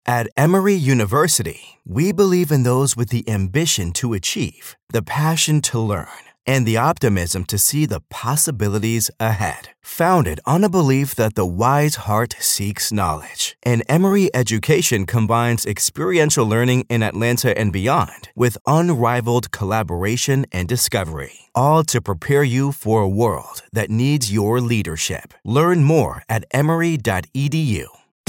At Emory University, we believe in those with the ambition to achieve, the passion to learn, and the optimism to see the possibilities ahead. Founded on a belief that the wise heart seeks knowledge, and Emory education combines experiential learning in Atlanta and beyond with unrivaled collaboration and discovery, all to prepare you for a world that needs your leadership. Learn more at emory.edu.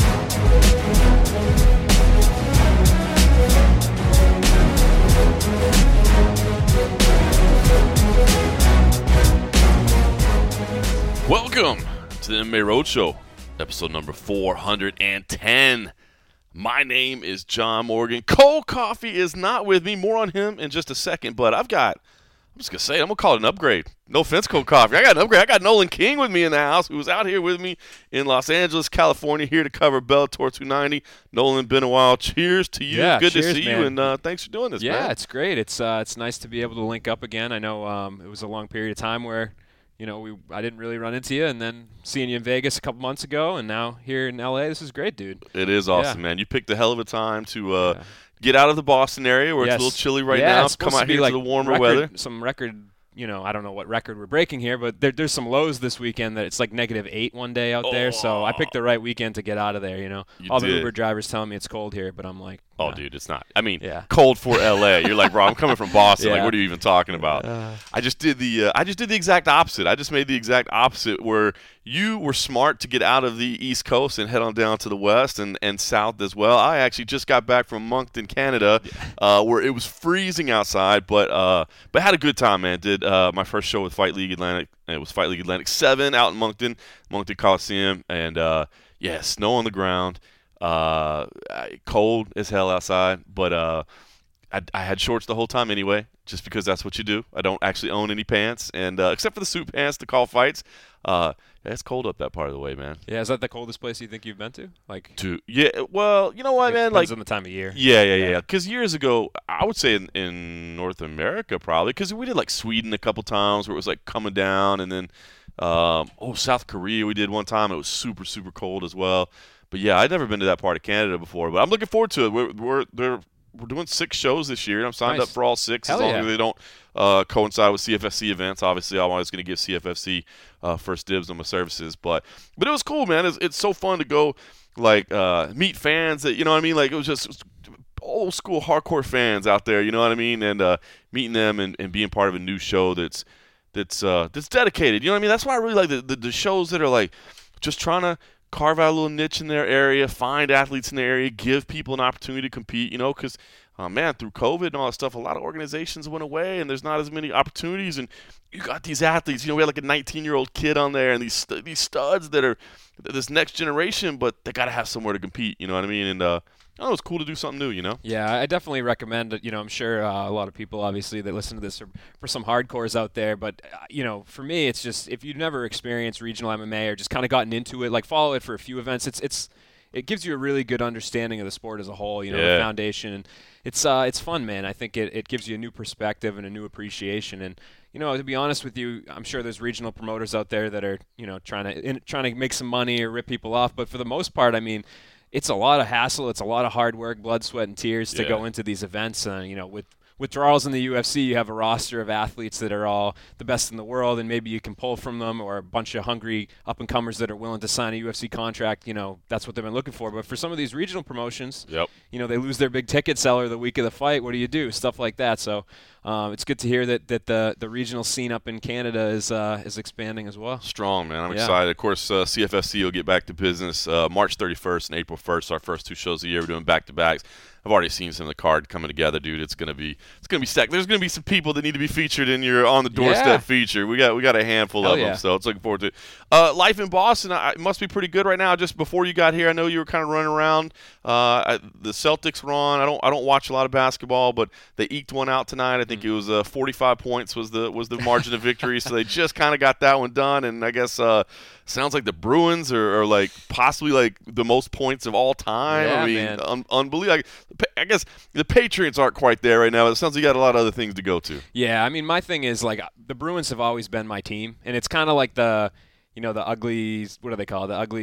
Welcome to the MMA Roadshow, episode number 410. My name is John Morgan. Cold Coffee is not with me. More on him in just a second, but I'm just going to say it, I'm going to call it an upgrade. No offense, Cold Coffee. I got an upgrade. I got Nolan King with me in the house, who was out here with me in Los Angeles, California, here to cover Bellator 290. Nolan, been a while. Cheers to you. Yeah, good cheers, to see man. you, and thanks for doing this, man. Yeah, it's great. It's nice to be able to link up again. I know it was a long period of time where I didn't really run into you, and then seeing you in Vegas a couple months ago, and now here in LA. This is great, dude. It is awesome, man. You picked a hell of a time to get out of the Boston area where it's a little chilly right now. Come out here to the warmer weather. Some record, I don't know what record we're breaking here, but there's some lows this weekend that it's like -8 one day out there. So I picked the right weekend to get out of there. All the Uber drivers telling me it's cold here, but I'm like, oh, dude, it's not. I mean, cold for LA. You're like, bro, I'm coming from Boston. Yeah. Like, what are you even talking about? I just did the exact opposite. I just made the exact opposite where you were smart to get out of the East Coast and head on down to the West and South as well. I actually just got back from Moncton, Canada, where it was freezing outside, but had a good time, man. Did my first show with Fight League Atlantic. It was Fight League Atlantic 7 out in Moncton Coliseum, and snow on the ground. Cold as hell outside, but I had shorts the whole time anyway, just because that's what you do. I don't actually own any pants, and except for the suit pants to call fights. It's cold up that part of the way, man. Yeah, is that the coldest place you think you've been to? Well, you know what, man? Depends on the time of year. Yeah. Because years ago, I would say in North America probably, because we did like Sweden a couple times where it was like coming down, and then South Korea we did one time. It was super, super cold as well. But yeah, I'd never been to that part of Canada before, but I'm looking forward to it. We're doing 6 shows this year, and I'm signed up for all 6 as long as they don't coincide with CFFC events. Obviously, I'm always going to give CFFC first dibs on my services, but it was cool, man. It's so fun to go meet fans that you know what I mean. Like it was just old school hardcore fans out there, you know what I mean, and meeting them and being part of a new show that's dedicated. You know what I mean? That's why I really like the shows that are like just trying to carve out a little niche in their area, find athletes in the area, give people an opportunity to compete, because, through COVID and all that stuff, a lot of organizations went away and there's not as many opportunities. And you got these athletes, we had like a 19-year-old kid on there and these studs that are this next generation, but they got to have somewhere to compete, you know what I mean? And it's cool to do something new, Yeah, I definitely recommend it. I'm sure a lot of people, obviously, that listen to this are for some hardcores out there. But, for me, it's just if you've never experienced regional MMA or just kind of gotten into it, follow it for a few events, it gives you a really good understanding of the sport as a whole, the foundation. And it's fun, man. I think it gives you a new perspective and a new appreciation. And, to be honest with you, I'm sure there's regional promoters out there that are, trying to make some money or rip people off. But for the most part, I mean, it's a lot of hassle. It's a lot of hard work, blood, sweat, and tears to go into these events. With withdrawals in the UFC, you have a roster of athletes that are all the best in the world, and maybe you can pull from them, or a bunch of hungry up-and-comers that are willing to sign a UFC contract. That's what they've been looking for. But for some of these regional promotions, they lose their big ticket seller the week of the fight. What do you do? Stuff like that. So it's good to hear that the regional scene up in Canada is expanding as well. Strong, man. I'm excited. Of course, CFFC will get back to business March 31st and April 1st. Our first 2 shows of the year. We're doing back-to-backs. I've already seen some of the card coming together, dude. It's gonna be stacked. There's gonna be some people that need to be featured in your on the doorstep feature. We got a handful of them, so it's looking forward to it. Life in Boston it must be pretty good right now. Just before you got here, I know you were kind of running around. The Celtics were on. I don't watch a lot of basketball, but they eked one out tonight. I think it was 45 points was the margin of victory. So they just kind of got that one done, and I guess. Sounds like the Bruins are like possibly like the most points of all time. Yeah, I mean, unbelievable. I guess the Patriots aren't quite there right now. It sounds like you got a lot of other things to go to. Yeah, I mean, my thing is the Bruins have always been my team, and it's kind of like the ugly, what do they call it? The ugly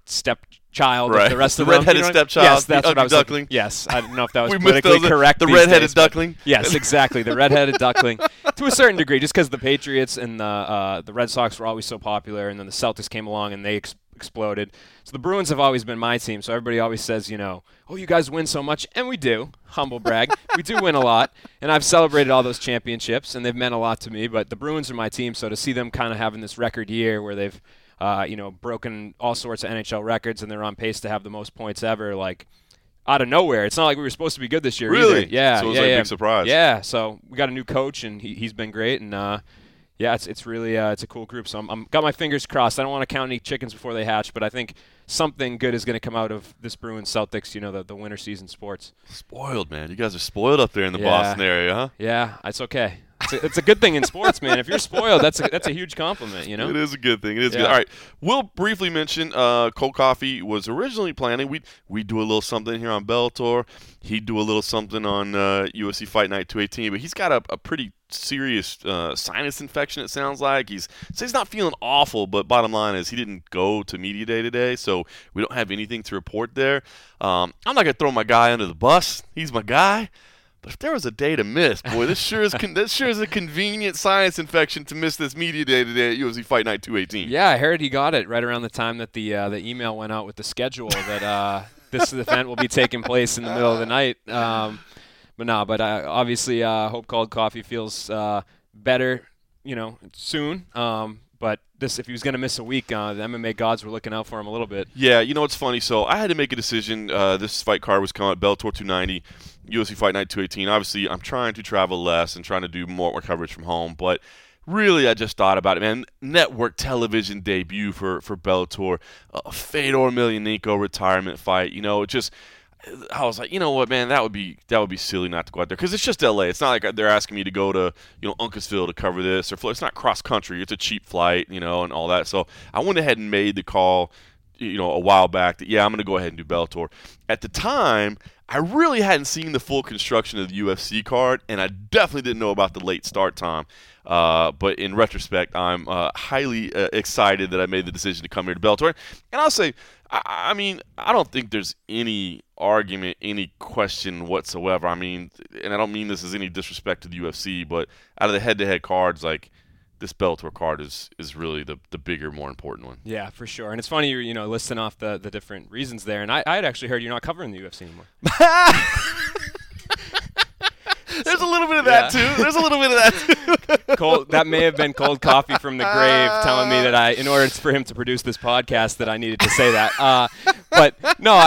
stepchild right. of the rest the of them. redheaded stepchild. Yes, that's the what I was duckling. thinking. Yes, I don't know if that was We politically missed correct. the these redheaded days, but duckling. Yes, exactly, the redheaded duckling. To a certain degree, just because the Patriots and the Red Sox were always so popular, and then the Celtics came along and they exploded. So the Bruins have always been my team. So everybody always says, oh, you guys win so much, and we do. Humble brag, we do win a lot, and I've celebrated all those championships, and they've meant a lot to me. But the Bruins are my team, so to see them kind of having this record year where they've broken all sorts of NHL records, and they're on pace to have the most points ever, like out of nowhere. It's not like we were supposed to be good this year. Really? Either. Yeah. So it was like a big surprise. Yeah. So we got a new coach, and he's been great, and it's really it's a cool group. So I'm got my fingers crossed. I don't want to count any chickens before they hatch, but I think something good is going to come out of this Bruins Celtics. The winter season sports. Spoiled, man. You guys are spoiled up there in the Boston area, huh? Yeah, it's okay. It's a good thing in sports, man. If you're spoiled, that's a huge compliment, It is a good thing. It is good. All right, we'll briefly mention Cold Coffee was originally planning we'd do a little something here on Bellator. He'd do a little something on UFC Fight Night 218, but he's got a pretty serious sinus infection, it sounds like. He's not feeling awful, but bottom line is he didn't go to media day today, so we don't have anything to report there. I'm not going to throw my guy under the bus. He's my guy. But if there was a day to miss, boy, this sure is a convenient sinus infection to miss this media day today at UFC Fight Night 218. Yeah, I heard he got it right around the time that the email went out with the schedule that this event will be taking place in the middle of the night. But obviously, hope Cold Coffee feels better, soon. But if he was going to miss a week, the MMA gods were looking out for him a little bit. Yeah, it's funny. So I had to make a decision. This fight card was coming out, Bellator 290, UFC Fight Night 218. Obviously, I'm trying to travel less and trying to do more coverage from home. But really, I just thought about it, man. Network television debut for Bellator, Fedor Emelianenko retirement fight. I was like, you know what, man, that would be silly not to go out there because it's just LA. It's not like they're asking me to go to Uncasville to cover this or it's not cross country. It's a cheap flight, and all that. So I went ahead and made the call, a while back that I'm going to go ahead and do Bellator. At the time, I really hadn't seen the full construction of the UFC card, and I definitely didn't know about the late start time. But in retrospect, I'm highly excited that I made the decision to come here to Bellator. And I'll say, I mean, I don't think there's any argument, any question whatsoever. I mean, and I don't mean this as any disrespect to the UFC, but out of the head-to-head cards, like, this Bellator card is really the bigger, more important one. Yeah, for sure. And it's funny you're listing off the different reasons there. And I had actually heard you're not covering the UFC anymore. There's a little bit of that too. There's a little bit of that too. That may have been Cold Coffee from the grave telling me that in order for him to produce this podcast, that I needed to say that. But no,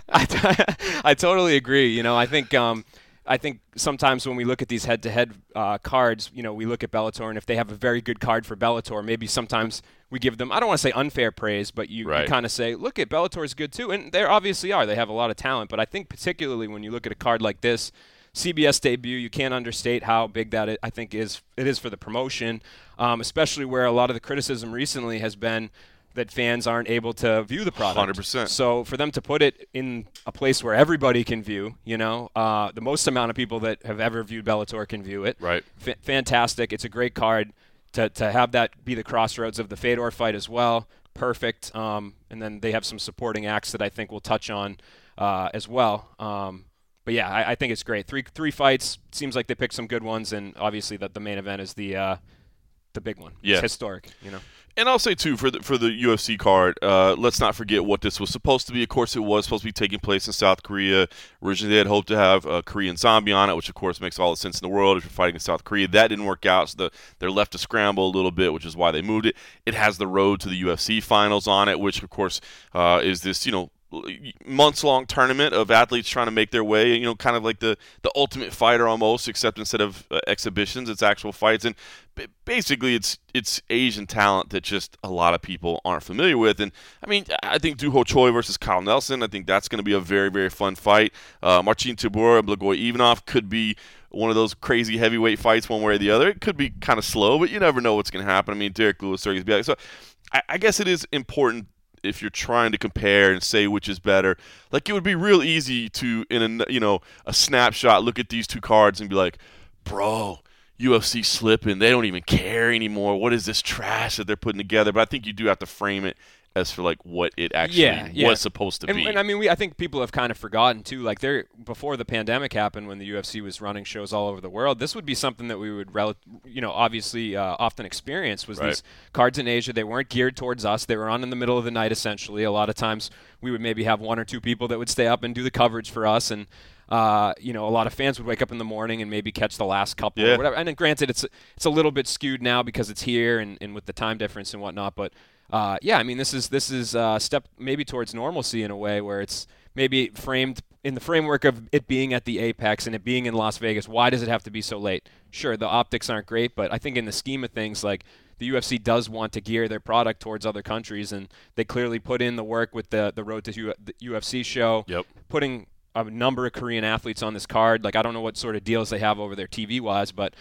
I totally agree. I think sometimes when we look at these head-to-head cards, we look at Bellator, and if they have a very good card for Bellator, maybe sometimes we give them, I don't want to say unfair praise, but you kind of say, look, Bellator is good too, and they obviously are. They have a lot of talent, but I think particularly when you look at a card like this, CBS debut, you can't understate how big that I think it is for the promotion, especially where a lot of the criticism recently has been that fans aren't able to view the product. 100%. So for them to put it in a place where everybody can view, the most amount of people that have ever viewed Bellator can view it. Right. Fantastic. It's a great card to have that be the crossroads of the Fedor fight as well. Perfect. And then they have some supporting acts that I think we'll touch on as well. But yeah, I think it's great. Three fights. Seems like they picked some good ones, and obviously the main event is the big one. Yeah. It's historic, And I'll say, too, for the UFC card, let's not forget what this was supposed to be. Of course, it was supposed to be taking place in South Korea. Originally, they had hoped to have a Korean Zombie on it, which, of course, makes all the sense in the world if you're fighting in South Korea. That didn't work out, so they're left to scramble a little bit, which is why they moved it. It has the road to the UFC finals on it, which, of course, is this, months-long tournament of athletes trying to make their way, kind of like the Ultimate Fighter almost, except instead of exhibitions, it's actual fights. And basically it's Asian talent that just a lot of people aren't familiar with. And, I mean, I think Doo Ho Choi versus Kyle Nelson, I think that's going to be a very, very fun fight. Marcin Tybura and Blagoy Ivanov could be one of those crazy heavyweight fights one way or the other. It could be kind of slow, but you never know what's going to happen. I mean, Derek Lewis, Sergey Zbyek. So I guess it is important if you're trying to compare and say which is better. Like, it would be real easy to, in a snapshot, look at these two cards and be like, bro, UFC slipping. They don't even care anymore. What is this trash that they're putting together? But I think you do have to frame it as for like what it actually was supposed to be. And I mean, I think people have kind of forgotten too. Like before the pandemic happened, when the UFC was running shows all over the world, this would be something that we would, obviously often experience. Was these cards in Asia? They weren't geared towards us. They were on in the middle of the night essentially. A lot of times we would maybe have one or two people that would stay up and do the coverage for us, and a lot of fans would wake up in the morning and maybe catch the last couple or whatever. And then granted, it's a little bit skewed now because it's here and with the time difference and whatnot, but. I mean, this is a step maybe towards normalcy in a way where it's maybe framed in the framework of it being at the Apex and it being in Las Vegas. Why does it have to be so late? Sure, the optics aren't great, but I think in the scheme of things, like the UFC does want to gear their product towards other countries, and they clearly put in the work with the Road to the UFC show, putting a number of Korean athletes on this card. Like, I don't know what sort of deals they have over there TV-wise, but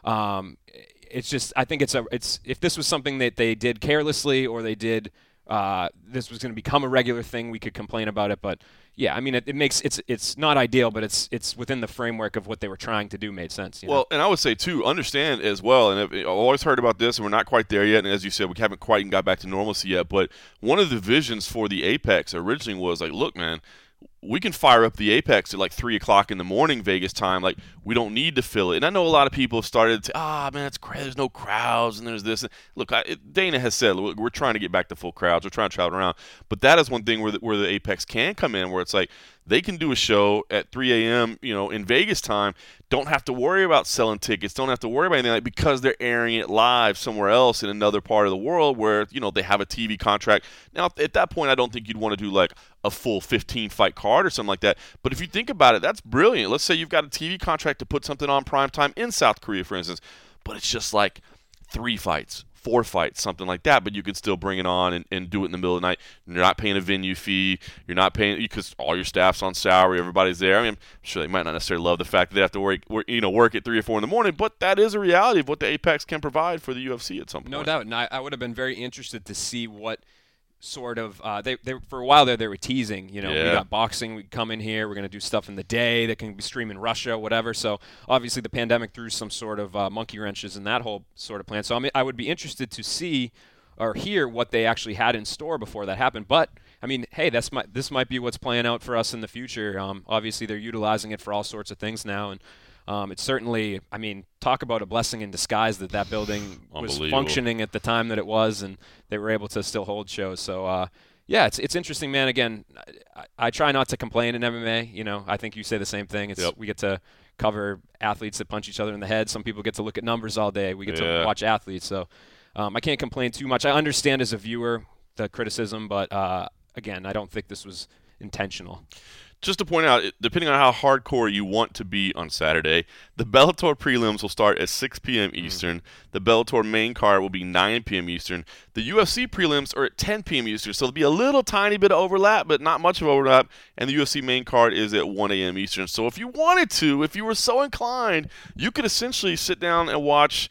it's just, I think it's if this was something that they did carelessly or they did this was going to become a regular thing, we could complain about it. But yeah, I mean, it makes it's not ideal, but it's within the framework of what they were trying to do made sense. Well, and I would say too, understand as well. And I've always heard about this, and we're not quite there yet. And as you said, we haven't quite got back to normalcy yet. But one of the visions for the Apex originally was like, look, man, we can fire up the Apex at like 3 o'clock in the morning Vegas time. Like, we don't need to fill it. And I know a lot of people have started to, man, it's crazy. There's no crowds and there's this. Look, Dana has said we're trying to get back to full crowds. We're trying to travel around. But that is one thing where the Apex can come in, where it's like they can do a show at 3 a.m. In Vegas time. Don't have to worry about selling tickets. Don't have to worry about anything like, because they're airing it live somewhere else in another part of the world where they have a TV contract. Now, at that point, I don't think you'd want to do like a full 15-fight card or something like that. But if you think about it, that's brilliant. Let's say you've got a TV contract to put something on primetime in South Korea, for instance, but it's just like 3 fights, 4 fights, something like that, but you can still bring it on and do it in the middle of the night. You're not paying a venue fee. You're not paying because all your staff's on salary. Everybody's there. I mean, I'm sure they might not necessarily love the fact that they have to work at 3 or 4 in the morning, but that is a reality of what the Apex can provide for the UFC at some point. No doubt, and I would have been very interested to see what sort of they for a while there they were teasing, we got boxing, we come in here, we're going to do stuff in the day that can be streamed in Russia, whatever. So obviously the pandemic threw some sort of monkey wrenches in that whole sort of plan. So I would be interested to see or hear what they actually had in store before that happened. But I mean, hey, this might be what's playing out for us in the future. Obviously they're utilizing it for all sorts of things now, and it's certainly, I mean, talk about a blessing in disguise that building was functioning at the time that it was, and they were able to still hold shows. So, it's interesting, man. Again, I try not to complain in MMA. I think you say the same thing. We get to cover athletes that punch each other in the head. Some people get to look at numbers all day. We get to watch athletes. So I can't complain too much. I understand as a viewer the criticism, but, again, I don't think this was intentional. Just to point out, depending on how hardcore you want to be on Saturday, the Bellator prelims will start at 6 p.m. Eastern. The Bellator main card will be 9 p.m. Eastern. The UFC prelims are at 10 p.m. Eastern, so there'll be a little tiny bit of overlap, but not much of overlap. And the UFC main card is at 1 a.m. Eastern. So if you wanted to, if you were so inclined, you could essentially sit down and watch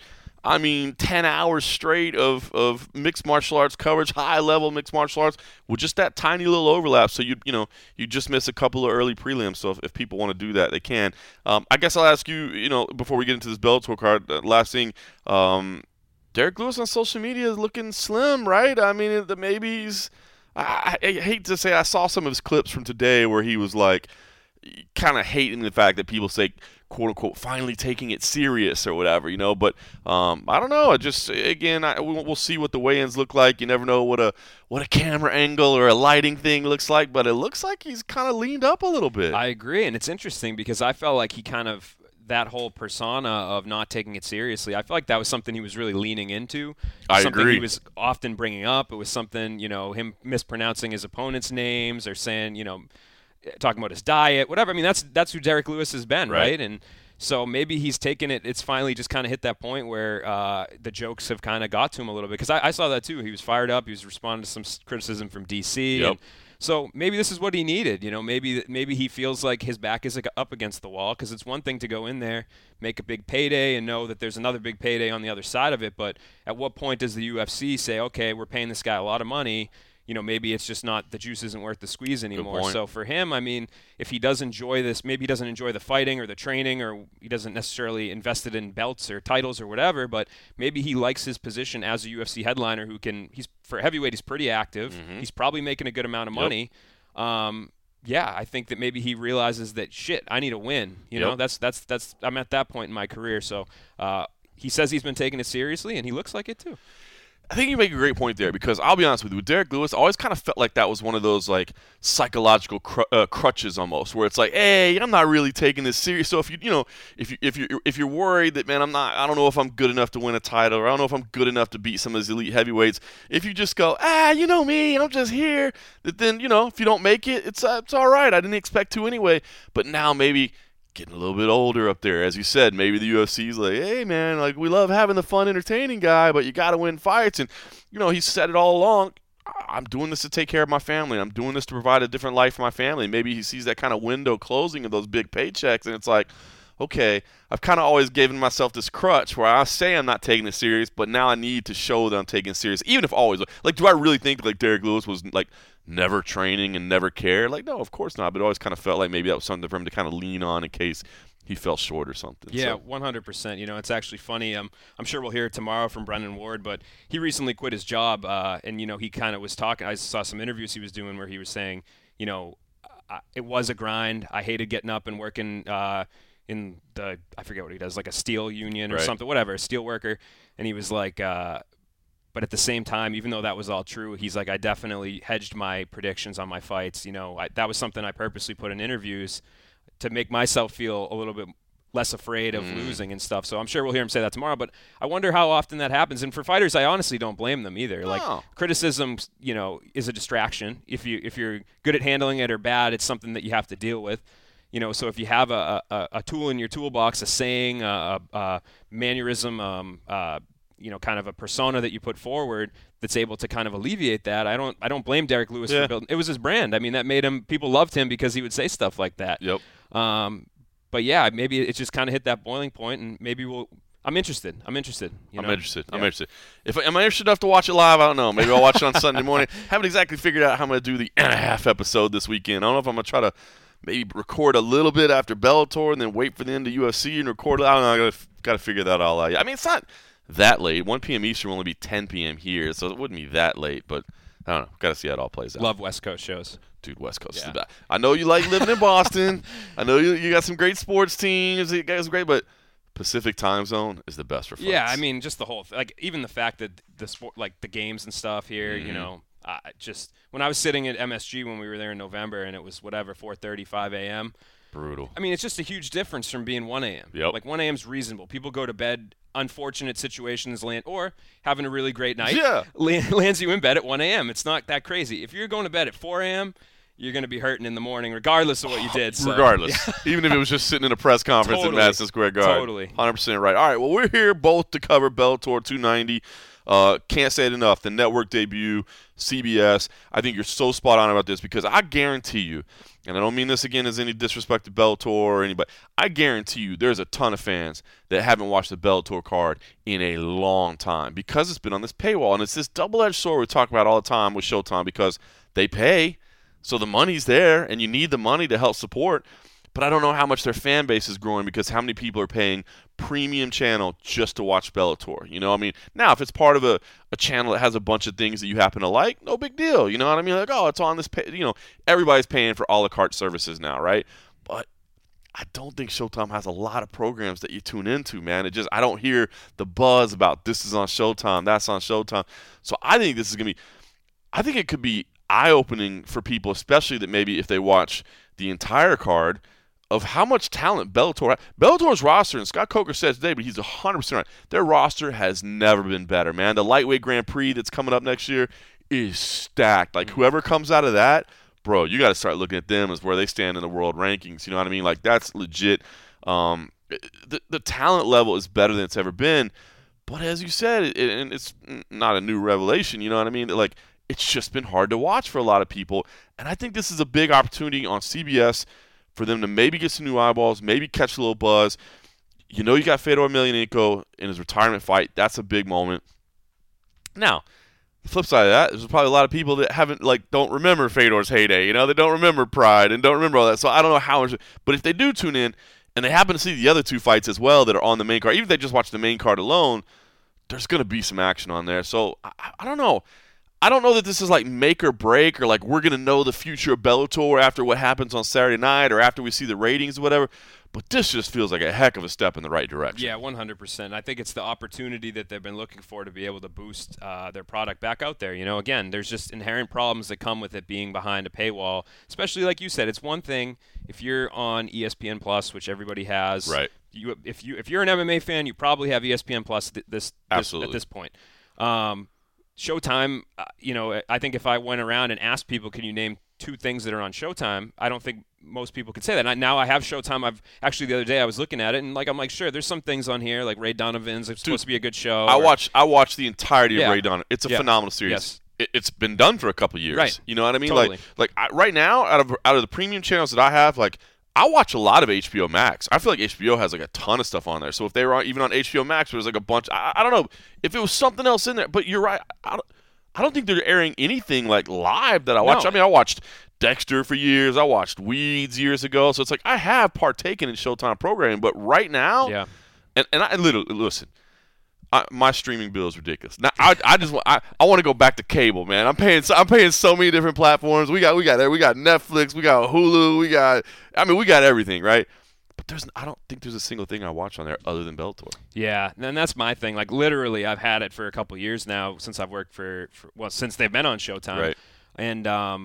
10 hours straight of mixed martial arts coverage, high-level mixed martial arts, with just that tiny little overlap. So you just miss a couple of early prelims. So if people want to do that, they can. I guess I'll ask you, before we get into this Bellator card, last thing, Derek Lewis on social media is looking slim, right? I mean, maybe he's – I hate to say I saw some of his clips from today where he was like kind of hating the fact that people say – quote unquote, finally taking it serious or whatever, But I don't know. We'll see what the weigh-ins look like. You never know what a camera angle or a lighting thing looks like, but it looks like he's kind of leaned up a little bit. I agree, and it's interesting because I felt like he kind of that whole persona of not taking it seriously. I feel like that was something he was really leaning into. I something agree. He was often bringing up. It was something, him mispronouncing his opponents' names or saying, talking about his diet, whatever. I mean, that's who Derek Lewis has been, right? And so maybe he's taken it. It's finally just kind of hit that point where the jokes have kind of got to him a little bit. Because I saw that too. He was fired up. He was responding to some criticism from DC. Yep. And so maybe this is what he needed. Maybe he feels like his back is up against the wall. Because it's one thing to go in there, make a big payday, and know that there's another big payday on the other side of it. But at what point does the UFC say, okay, we're paying this guy a lot of money, maybe it's just not, the juice isn't worth the squeeze anymore. point. So for him, I mean, if he does enjoy this, maybe he doesn't enjoy the fighting or the training, or he doesn't necessarily invested in belts or titles or whatever, but maybe he likes his position as a UFC headliner for heavyweight, he's pretty active. He's probably making a good amount of money. Yeah, I think that maybe he realizes that, shit, I need a win. You know, that's I'm at that point in my career. So he says he's been taking it seriously, and he looks like it too. I think you make a great point there, because I'll be honest with you, with Derek Lewis, I always kind of felt like that was one of those like psychological crutches almost, where it's like, hey, I'm not really taking this serious. So if you're worried that, man, I don't know if I'm good enough to win a title, or I don't know if I'm good enough to beat some of these elite heavyweights, if you just go, you know me, I'm just here, that then if you don't make it, it's all right. I didn't expect to anyway. But now maybe getting a little bit older up there, as you said, maybe the UFC's like, hey man, like, we love having the fun, entertaining guy, but you got to win fights. And he said it all along, I'm doing this to take care of my family. I'm doing this to provide a different life for my family. Maybe he sees that kind of window closing of those big paychecks, and it's like, okay, I've kind of always given myself this crutch where I say I'm not taking it serious, but now I need to show that I'm taking it serious, even if always. Like, do I really think like Derek Lewis was like never training and never cared? Like, no, of course not. But it always kind of felt like maybe that was something for him to kind of lean on in case he fell short or something. Yeah, 100%. It's actually funny. I'm sure we'll hear it tomorrow from Brendan Ward, but he recently quit his job, and he kind of was talking. I saw some interviews he was doing where he was saying, it was a grind. I hated getting up and working in I forget what he does, like a steel union or something, whatever, a steel worker. And he was like, but at the same time, even though that was all true, he's like, I definitely hedged my predictions on my fights. That was something I purposely put in interviews to make myself feel a little bit less afraid of losing and stuff. So I'm sure we'll hear him say that tomorrow, but I wonder how often that happens. And for fighters, I honestly don't blame them either. Like, criticism, is a distraction. If you're good at handling it or bad, it's something that you have to deal with. So if you have a tool in your toolbox, a saying, a mannerism, kind of a persona that you put forward that's able to kind of alleviate that, I don't blame Derek Lewis for building. It was his brand. I mean, that made him. People loved him because he would say stuff like that. Yep. But yeah, maybe it just kind of hit that boiling point, and maybe I'm interested. I'm interested. I'm interested. Am I interested enough to watch it live? I don't know. Maybe I'll watch it on Sunday morning. Haven't exactly figured out how I'm going to do the and a half episode this weekend. I don't know if I'm going to try to maybe record a little bit after Bellator and then wait for the end of UFC and record it. I don't know. I got to figure that all out. I mean, it's not that late. 1 p.m. Eastern will only be 10 p.m. here, so it wouldn't be that late. But I don't know. Got to see how it all plays out. Love West Coast shows. Dude, West Coast is the best. I know you like living in Boston. I know you got some great sports teams. You guys are great, but Pacific time zone is the best for fights. Yeah, I mean, just the whole like even the fact that the sport, like the games and stuff here, just when I was sitting at MSG when we were there in November and it was 4:35 a.m. Brutal. I mean, it's just a huge difference from being 1 a.m. Yep. Like 1 a.m. is reasonable. People go to bed, unfortunate situations land, or having a really great night lands you in bed at 1 a.m. It's not that crazy. If you're going to bed at 4 a.m., you're going to be hurting in the morning regardless of what you did. So. Regardless. Even if it was just sitting in a press conference at Madison Square Garden. Totally. 100% right. All right, well, we're here both to cover Bellator 290. Can't say it enough. The network debut, CBS. I think you're so spot on about this because I guarantee you, and I don't mean this again as any disrespect to Bellator or anybody, I guarantee you there's a ton of fans that haven't watched the Bellator card in a long time because it's been on this paywall. And it's this double-edged sword we talk about all the time with Showtime because they pay, so the money's there, and you need the money to help support. But I don't know how much their fan base is growing because how many people are paying premium channel just to watch Bellator. I mean, now if it's part of a channel that has a bunch of things that you happen to like, no big deal. You know what I mean? Like, oh, it's on this everybody's paying for a la carte services now, right? But I don't think Showtime has a lot of programs that you tune into, man. I don't hear the buzz about this is on Showtime, that's on Showtime. So I think this is going to be, I think it could be eye-opening for people, especially that maybe if they watch the entire card, of how much talent Bellator's roster, and Scott Coker said today, but he's 100% right. Their roster has never been better, man. The lightweight Grand Prix that's coming up next year is stacked. Like, whoever comes out of that, bro, you got to start looking at them as where they stand in the world rankings. You know what I mean? Like, that's legit. The talent level is better than it's ever been. But as you said, and it's not a new revelation, you know what I mean? Like, it's just been hard to watch for a lot of people. And I think this is a big opportunity on CBS for them to maybe get some new eyeballs, maybe catch a little buzz. You got Fedor Emelianenko in his retirement fight. That's a big moment. Now, The flip side of that is there's probably a lot of people that don't remember Fedor's heyday. You know, they don't remember Pride and don't remember all that. So I don't know how much. But if they do tune in and they happen to see the other two fights as well that are on the main card, even if they just watch the main card alone, there's going to be some action on there. So I don't know. I don't know that this is like make or break or like we're going to know the future of Bellator after what happens on Saturday night or after we see the ratings or whatever. But this just feels like a heck of a step in the right direction. Yeah, 100%. I think it's the opportunity that they've been looking for to be able to boost their product back out there. You know, again, there's just inherent problems that come with it being behind a paywall, especially like you said. It's one thing if you're on ESPN Plus, which everybody has. Right. If you're an MMA fan, you probably have ESPN Plus at this point. Showtime, I think if I went around and asked people, can you name 2 things that are on Showtime, I don't think most people could say that. Now I have Showtime. I've actually the other day I was looking at it and I'm like, sure, there's some things on here like Ray Donovan's. It's supposed to be a good show. I watched the entirety of Ray Donovan. It's a phenomenal series. Yes. It's been done for a couple of years. Right. You know what I mean? Totally. Right now, out of the premium channels that I have, I watch a lot of HBO Max. I feel like HBO has a ton of stuff on there. So if they were even on HBO Max, there's a bunch. I don't know if it was something else in there. But you're right. I don't think they're airing anything live that I watch. No. I mean, I watched Dexter for years. I watched Weeds years ago. So it's I have partaken in Showtime programming, but right now, and I literally listen. My streaming bill is ridiculous. Now I want to go back to cable, man. I'm paying so many different platforms. We got Netflix, we got Hulu, we got everything, right? But I don't think there's a single thing I watch on there other than Bellator. Yeah, and that's my thing. Literally, I've had it for a couple years now since I've worked since they've been on Showtime. Right. And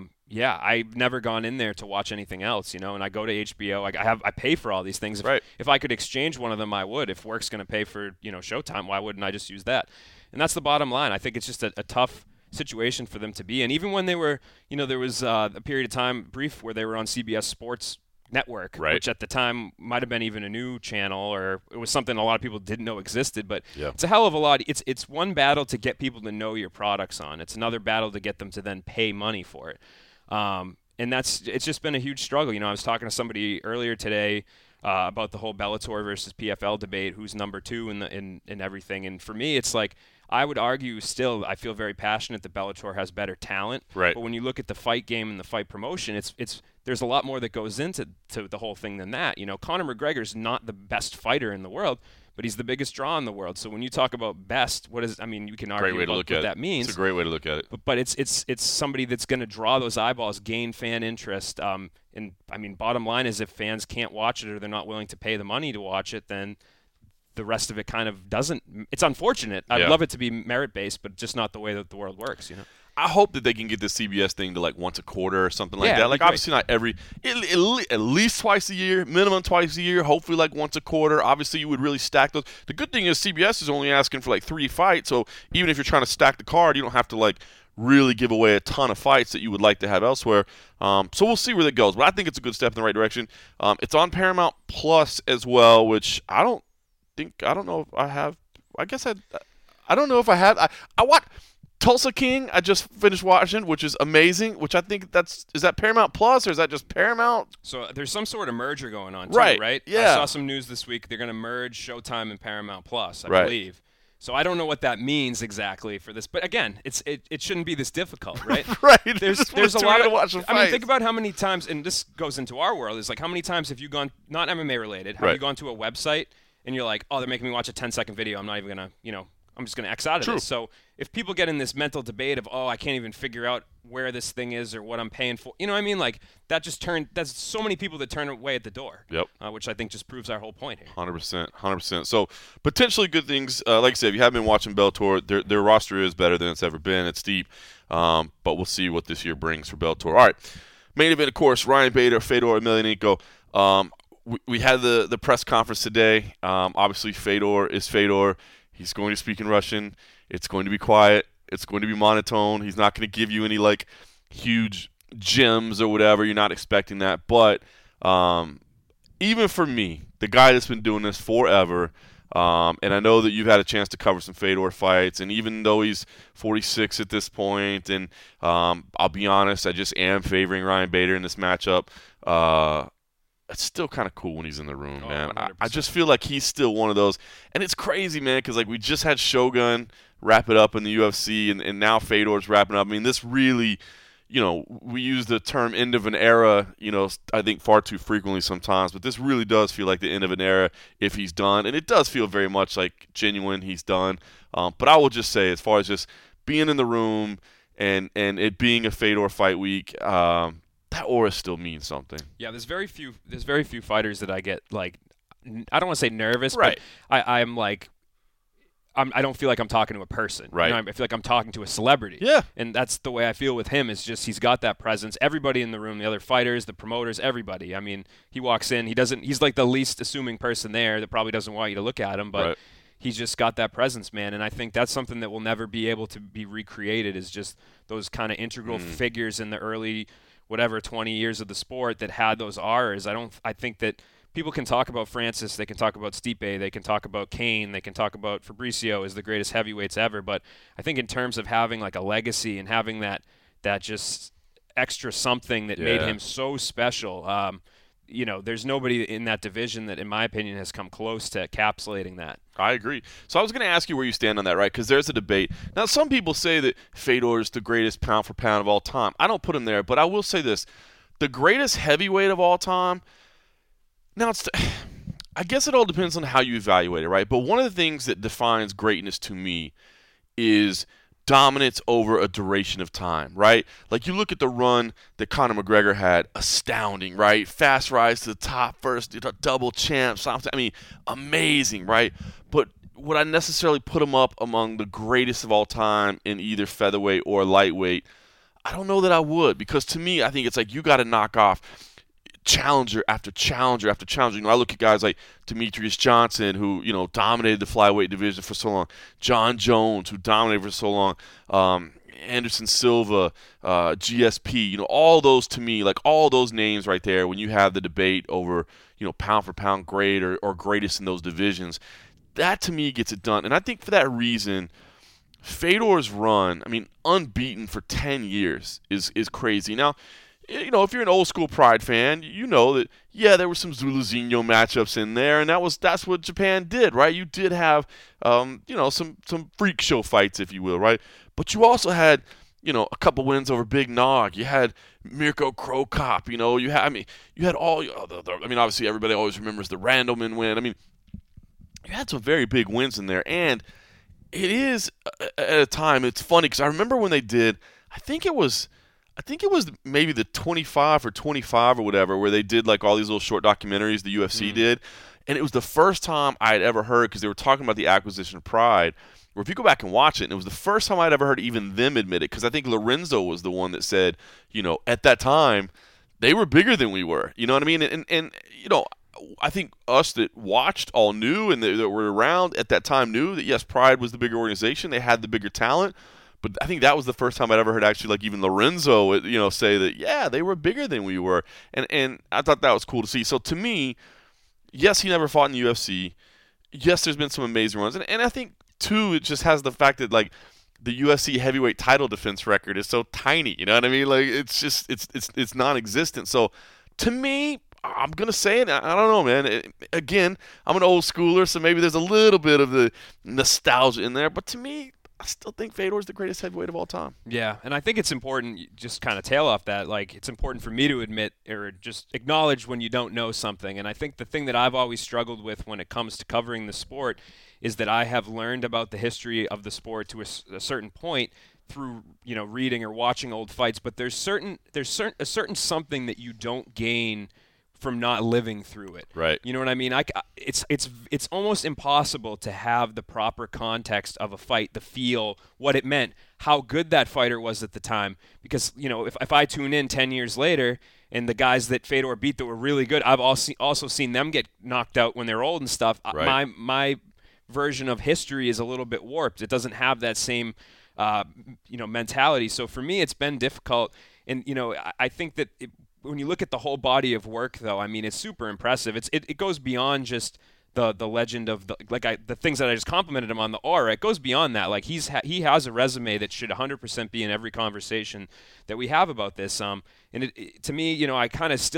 I've never gone in there to watch anything else, and I go to HBO. I pay for all these things. If I could exchange one of them, I would. If work's going to pay for Showtime, why wouldn't I just use that? And that's the bottom line. I think it's just a tough situation for them to be in. Even when they were, there was a period of time, brief, where they were on CBS Sports Network, which at the time might have been even a new channel, or it was something a lot of people didn't know existed. But it's a hell of a lot. It's one battle to get people to know your products on. It's another battle to get them to then pay money for it. And it's just been a huge struggle. I was talking to somebody earlier today about the whole Bellator versus PFL debate, who's number 2 in everything. And for me, it's I would argue still, I feel very passionate that Bellator has better talent. Right. But when you look at the fight game and the fight promotion, there's a lot more that goes into the whole thing than that. Conor McGregor's not the best fighter in the world, but he's the biggest draw in the world. So when you talk about best, you can argue about what that means. It's a great way to look at it. But it's somebody that's going to draw those eyeballs, gain fan interest. Bottom line is if fans can't watch it or they're not willing to pay the money to watch it, then the rest of it kind of doesn't. It's unfortunate. I'd love it to be merit-based, but just not the way that the world works, I hope that they can get the CBS thing to once a quarter or something like that. Obviously not at least twice a year, minimum twice a year, hopefully once a quarter. Obviously you would really stack those. The good thing is CBS is only asking for 3 fights, so even if you're trying to stack the card, you don't have to really give away a ton of fights that you would like to have elsewhere. So we'll see where that goes, but I think it's a good step in the right direction. It's on Paramount Plus as well, which I don't know if I have. I guess I don't know if I have. I watched Tulsa King. I just finished watching, which is amazing. Which I think is that Paramount Plus or is that just Paramount? So there's some sort of merger going on, too, right? Yeah. I saw some news this week. They're going to merge Showtime and Paramount Plus, I believe. So I don't know what that means exactly for this, but again, it shouldn't be this difficult, right? Right. There's a lot of. Think about how many times, and this goes into our world. Is how many times have you gone, not MMA related, have you gone to a website and you're like, oh, they're making me watch a 10-second video. I'm not even gonna, I'm just gonna X out of this. So if people get in this mental debate of, oh, I can't even figure out where this thing is or what I'm paying for, you know what I mean? That's so many people that turn away at the door. Yep. Which I think just proves our whole point here. 100%. So potentially good things. Like I said, if you haven't been watching Bellator, their roster is better than it's ever been. It's deep, but we'll see what this year brings for Bellator. All right, main event, of course, Ryan Bader, Fedor Emelianenko. We had the press conference today. Obviously, Fedor is Fedor. He's going to speak in Russian. It's going to be quiet. It's going to be monotone. He's not going to give you any huge gems or whatever. You're not expecting that. But even for me, the guy that's been doing this forever, and I know that you've had a chance to cover some Fedor fights, and even though he's 46 at this point, and I'll be honest, I just am favoring Ryan Bader in this matchup. it's still kind of cool when he's in the room, man. I 100%. just feel like he's still one of those. And it's crazy, man, because like we just had Shogun wrap it up in the UFC, and now Fedor's wrapping up. I mean, this really, we use the term end of an era, I think far too frequently sometimes, but this really does feel like the end of an era if he's done. And it does feel very much like genuine he's done. But I will just say, as far as just being in the room and it being a Fedor fight week, that aura still means something. Yeah, there's very few fighters that I get like, I don't want to say nervous, right. but I'm like, I don't feel like I'm talking to a person. Right. I feel like I'm talking to a celebrity. Yeah. And that's the way I feel with him, is just he's got that presence. Everybody in the room, the other fighters, the promoters, everybody. I mean, he walks in, he's like the least assuming person there that probably doesn't want you to look at him, but he's just got that presence, man. And I think that's something that will never be able to be recreated, is just those kind of integral figures in the early 20 years of the sport that had those auras. I think that people can talk about Francis, they can talk about Stipe, they can talk about Kane, they can talk about Fabricio as the greatest heavyweights ever, but I think in terms of having like a legacy and having that just extra something that made him so special, there's nobody in that division that, in my opinion, has come close to encapsulating that. I agree. So I was going to ask you where you stand on that, right? Because there's a debate. Now, some people say that Fedor is the greatest pound for pound of all time. I don't put him there, but I will say this. The greatest heavyweight of all time, now I guess it all depends on how you evaluate it, right? But one of the things that defines greatness to me is dominance over a duration of time, right? Like you look at the run that Conor McGregor had, astounding, right? Fast rise to the top, first double champ, I mean, amazing, right? But would I necessarily put him up among the greatest of all time in either featherweight or lightweight? I don't know that I would, because to me, I think it's like you got to knock off challenger after challenger after challenger. I look at guys like Demetrius Johnson, who dominated the flyweight division for so long. John Jones, who dominated for so long. Anderson Silva, GSP. All those, to me, like all those names right there. When you have the debate over pound for pound great or greatest in those divisions, that to me gets it done. And I think for that reason, Fedor's run, I mean, unbeaten for 10 years is crazy. Now, if you're an old school Pride fan, you know that, there were some Zuluzinho matchups in there, and that's what Japan did, right? You did have, some freak show fights, if you will, right? But you also had, a couple wins over Big Nog. You had Mirko Cro Cop, you had all, obviously everybody always remembers the Randleman win. I mean, you had some very big wins in there, and it is, at a time, it's funny, because I remember when they did, I think it was maybe the 25 for 25 or whatever, where they did like all these little short documentaries the UFC did. And it was the first time I had ever heard, because they were talking about the acquisition of Pride, where if you go back and watch it, and it was the first time I'd ever heard even them admit it, because I think Lorenzo was the one that said, at that time, they were bigger than we were. You know what I mean? And I think us that watched all knew, and that were around at that time knew that, yes, Pride was the bigger organization. They had the bigger talent. But I think that was the first time I'd ever heard actually like even Lorenzo, say that, they were bigger than we were. And I thought that was cool to see. So to me, yes, he never fought in the UFC. Yes, there's been some amazing runs. And I think, too, it just has the fact that, like, the UFC heavyweight title defense record is so tiny. You know what I mean? Like, it's just, it's non-existent. So to me, I'm going to say it. I don't know, man. Again, I'm an old schooler, so maybe there's a little bit of the nostalgia in there. But to me, I still think Fedor is the greatest heavyweight of all time. Yeah, and I think it's important, just kind of tail off that, like, it's important for me to admit or just acknowledge when you don't know something. And I think the thing that I've always struggled with when it comes to covering the sport is that I have learned about the history of the sport to a certain point through, reading or watching old fights, but there's a certain something that you don't gain from not living through it. Right. You know what I mean? It's almost impossible to have the proper context of a fight, the feel, what it meant, how good that fighter was at the time. Because, if I tune in 10 years later and the guys that Fedor beat that were really good, I've also seen them get knocked out when they're old and stuff. Right. My version of history is a little bit warped. It doesn't have that same mentality. So for me, it's been difficult. And, I think that when you look at the whole body of work, though, I mean, it's super impressive. It goes beyond just the legend of the things that I just complimented him on, the aura. It goes beyond that. Like he has a resume that should 100% be in every conversation that we have about this. And to me, I kind of still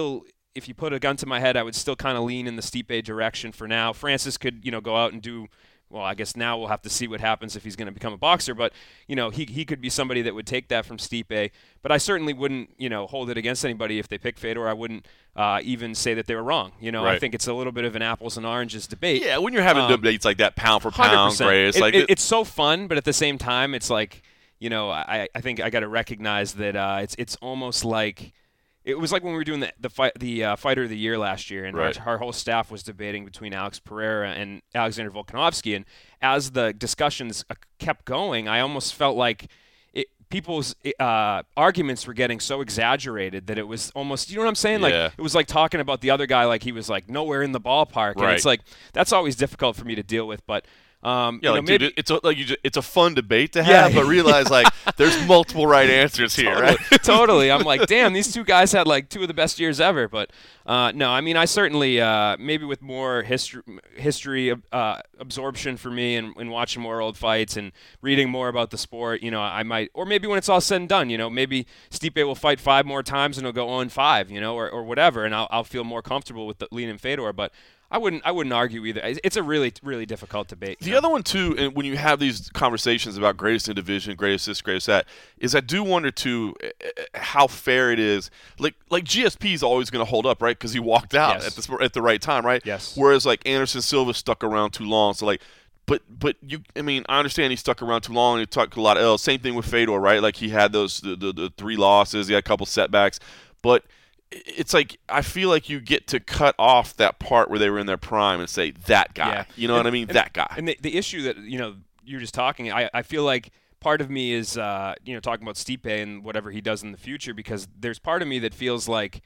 if you put a gun to my head, I would still kind of lean in the Stipe direction for now. Francis could, go out and do. Well, I guess now we'll have to see what happens if he's going to become a boxer. But, he could be somebody that would take that from Stipe. But I certainly wouldn't, hold it against anybody if they pick Fedor. I wouldn't even say that they were wrong. Right. I think it's a little bit of an apples and oranges debate. Yeah, when you're having debates like that, pound for pound, 100%. Gray, It's so fun, but at the same time, it's like, I think I got to recognize that it's almost like – it was like when we were doing the Fighter of the Year last year, and right. our whole staff was debating between Alex Pereira and Alexander Volkanovski. And as the discussions kept going, I almost felt like people's arguments were getting so exaggerated that it was almost, you know what I'm saying? Yeah. Like it was like talking about the other guy like he was like nowhere in the ballpark. Right. And it's like that's always difficult for me to deal with, but. Dude, it's a fun debate to have, but realize like there's multiple right answers here, right? Totally. I'm like, damn, these two guys had like two of the best years ever. But no, I mean, I certainly maybe with more history absorption for me and watching more old fights and reading more about the sport, I might, or maybe when it's all said and done, maybe Stipe will fight 5 more times and he'll go 0-5, or whatever, and I'll feel more comfortable with leaning Fedor, but. I wouldn't argue either. It's a really, really difficult debate. The other one too, and when you have these conversations about greatest in division, greatest this, greatest that, is I do wonder too how fair it is. Like GSP is always going to hold up, right? Because he walked out at the right time, right? Yes. Whereas like Anderson Silva stuck around too long. So like, but I understand he stuck around too long and he took a lot of L's. Same thing with Fedor, right? Like he had those the 3 losses, he had a couple setbacks, but. It's like I feel like you get to cut off that part where they were in their prime and say that guy. Yeah. You know what I mean? That guy. And the issue that you're just talking, I feel like part of me is talking about Stipe and whatever he does in the future, because there's part of me that feels like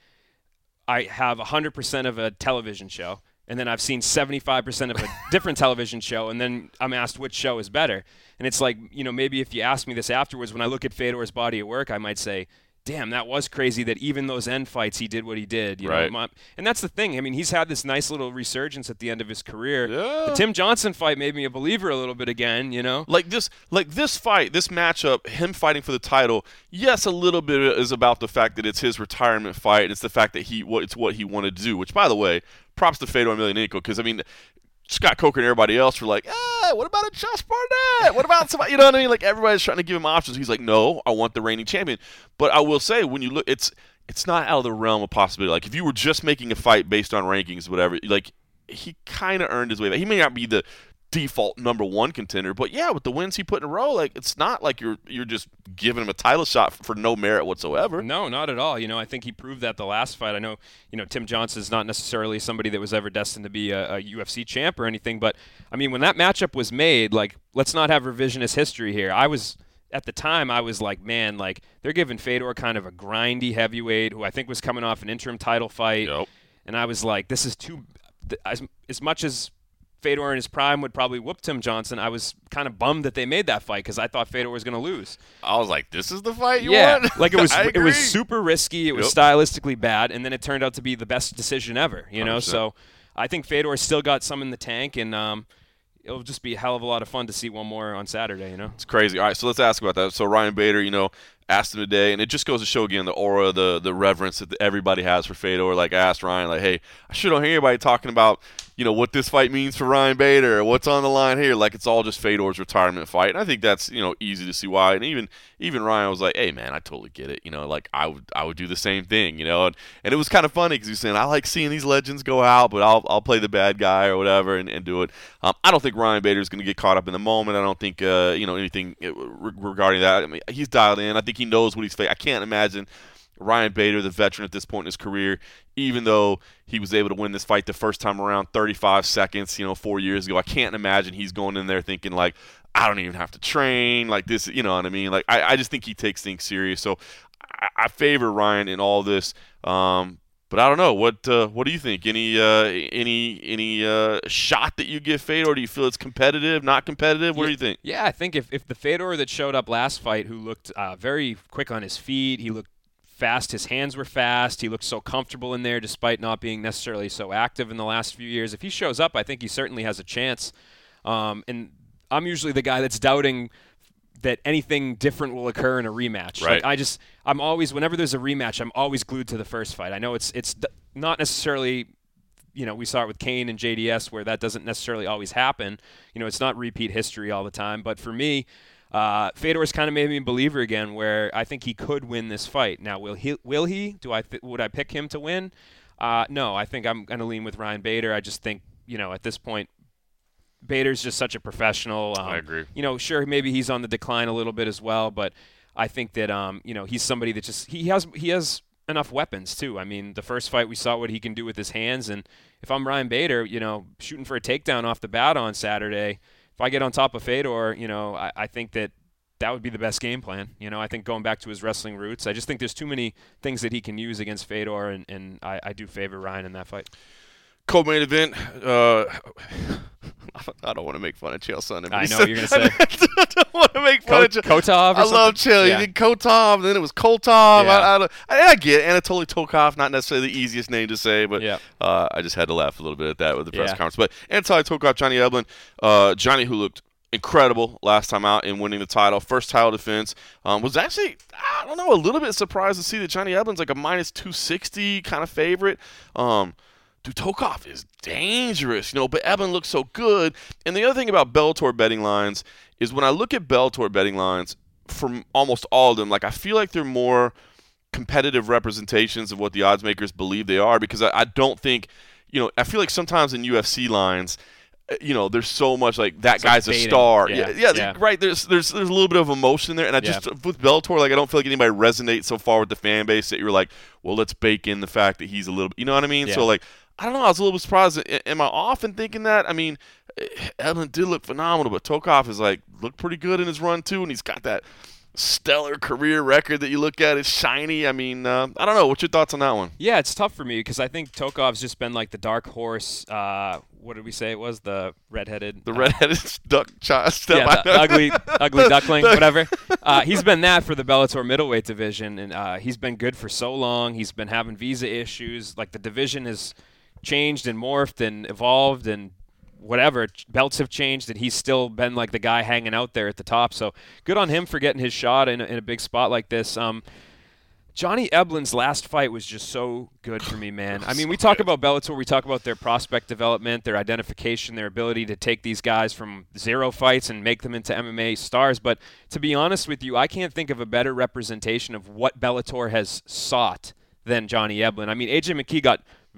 I have 100% of a television show, and then I've seen 75% of a different television show, and then I'm asked which show is better. And it's like maybe if you ask me this afterwards, when I look at Fedor's body of work, I might say. Damn, that was crazy that even those end fights he did what he did. Right. And that's the thing. I mean, he's had this nice little resurgence at the end of his career. Yeah. The Tim Johnson fight made me a believer a little bit again, Like this fight, this matchup, him fighting for the title, yes, a little bit is about the fact that it's his retirement fight. And it's the fact that it's what he wanted to do, which, by the way, props to Fedor Emelianenko, because, Scott Coker and everybody else were like, what about a Josh Barnett? What about somebody? You know what I mean? Like everybody's trying to give him options. He's like, no, I want the reigning champion. But I will say, when you look, it's not out of the realm of possibility. Like if you were just making a fight based on rankings, whatever, like he kind of earned his way back. He may not be the default number 1 contender, but yeah, with the wins he put in a row, like it's not like you're just giving him a title shot for no merit whatsoever. No, not at all. I think he proved that the last fight. I know, Tim Johnson's not necessarily somebody that was ever destined to be a UFC champ or anything, but I mean, when that matchup was made, like let's not have revisionist history here. At the time, I was like, man, like they're giving Fedor kind of a grindy heavyweight who I think was coming off an interim title fight, and I was like, this is too as much as Fedor in his prime would probably whoop Tim Johnson. I was kind of bummed that they made that fight because I thought Fedor was going to lose. I was like, this is the fight you want? Like it was super risky. It was stylistically bad, and then it turned out to be the best decision ever, 100%. So I think Fedor's still got some in the tank, and it'll just be a hell of a lot of fun to see one more on Saturday, It's crazy. All right, so let's ask about that. So Ryan Bader, asked him today, and it just goes to show again the aura, the reverence that everybody has for Fedor. Like I asked Ryan, like, hey, I sure don't hear anybody talking about, what this fight means for Ryan Bader or what's on the line here. Like it's all just Fedor's retirement fight. And I think that's, easy to see why. And even Ryan was like, hey man, I totally get it. Like I would do the same thing, and it was kind of funny because he was saying, I like seeing these legends go out, but I'll play the bad guy or whatever and do it. I don't think Ryan Bader is going to get caught up in the moment. I don't think, anything regarding that. I mean, he's dialed in. I think he knows what he's facing. I can't imagine Ryan Bader, the veteran at this point in his career, even though he was able to win this fight the first time around 35 seconds, 4 years ago, I can't imagine he's going in there thinking like, I don't even have to train like this, you know what I mean? Like I just think he takes things serious. So I favor Ryan in all this. But I don't know. What do you think? Any shot that you give Fedor? Do you feel it's competitive, not competitive? What do you think? Yeah, I think if the Fedor that showed up last fight, who looked very quick on his feet, he looked fast, his hands were fast, he looked so comfortable in there despite not being necessarily so active in the last few years. If he shows up, I think he certainly has a chance. And I'm usually the guy that's doubting that anything different will occur in a rematch. Right. Like I'm always, whenever there's a rematch, I'm always glued to the first fight. I know it's not necessarily. We saw it with Kane and JDS where that doesn't necessarily always happen. It's not repeat history all the time. But for me, Fedor's kind of made me a believer again where I think he could win this fight. Now, will he? Would I pick him to win? No, I think I'm going to lean with Ryan Bader. I just think, at this point, Bader's just such a professional. I agree. Sure, maybe he's on the decline a little bit as well, but I think that, he's somebody that just he has enough weapons too. I mean, the first fight we saw what he can do with his hands, and if I'm Ryan Bader, shooting for a takedown off the bat on Saturday, if I get on top of Fedor, I think that would be the best game plan. I think going back to his wrestling roots, I just think there's too many things that he can use against Fedor, and I do favor Ryan in that fight. Co-main event. I don't want to make fun of Chael Sonnen. I know what you're going to say. I don't want to make fun of Chael. Kotov or I love Chael. Yeah. You did Kotov, then it was Koltov. Yeah. I get it. Anatoly Tokov, not necessarily the easiest name to say, but Yeah. I just had to laugh a little bit at that with the press Yeah. conference. But Anatoly Tokov, Johnny Eblen. Johnny, who looked incredible last time out in winning the title. First title defense. Was actually, I don't know, a little bit surprised to see that Johnny Eblen's like a minus 260 kind of favorite. Dude, Tokov is dangerous, but Eblen looks so good. And the other thing about Bellator betting lines is when I look at Bellator betting lines, from almost all of them, like I feel like they're more competitive representations of what the odds makers believe they are, because I don't think, I feel like sometimes in UFC lines, there's so much like that it's guy's like a star. Yeah. Right. There's a little bit of emotion there, and I just with Bellator, like I don't feel like anybody resonates so far with the fan base that you're like, well, let's bake in the fact that he's a little, you know what I mean? Yeah. So like, I don't know. I was a little bit surprised. Am I off in thinking that? I mean, Eblen did look phenomenal, but Tokov is looked pretty good in his run too, and he's got that stellar career record that you look at. It's shiny. I mean, I don't know. What's your thoughts on that one? Yeah, it's tough for me because I think Tokov's just been like the dark horse. What did we say it was? The redheaded. The redheaded duck child. Yeah, the ugly duckling, whatever. He's been that for the Bellator middleweight division, and he's been good for so long. He's been having visa issues. Like the division has changed and morphed and evolved and whatever. Belts have changed, and he's still been like the guy hanging out there at the top. So good on him for getting his shot in a big spot like this. Johnny Eblen's last fight was just so good for me, man. I mean, we talk about Bellator, we talk about their prospect development, their identification, their ability to take these guys from 0 fights and make them into MMA stars. But to be honest with you, I can't think of a better representation of what Bellator has sought than Johnny Eblen. I mean, AJ McKee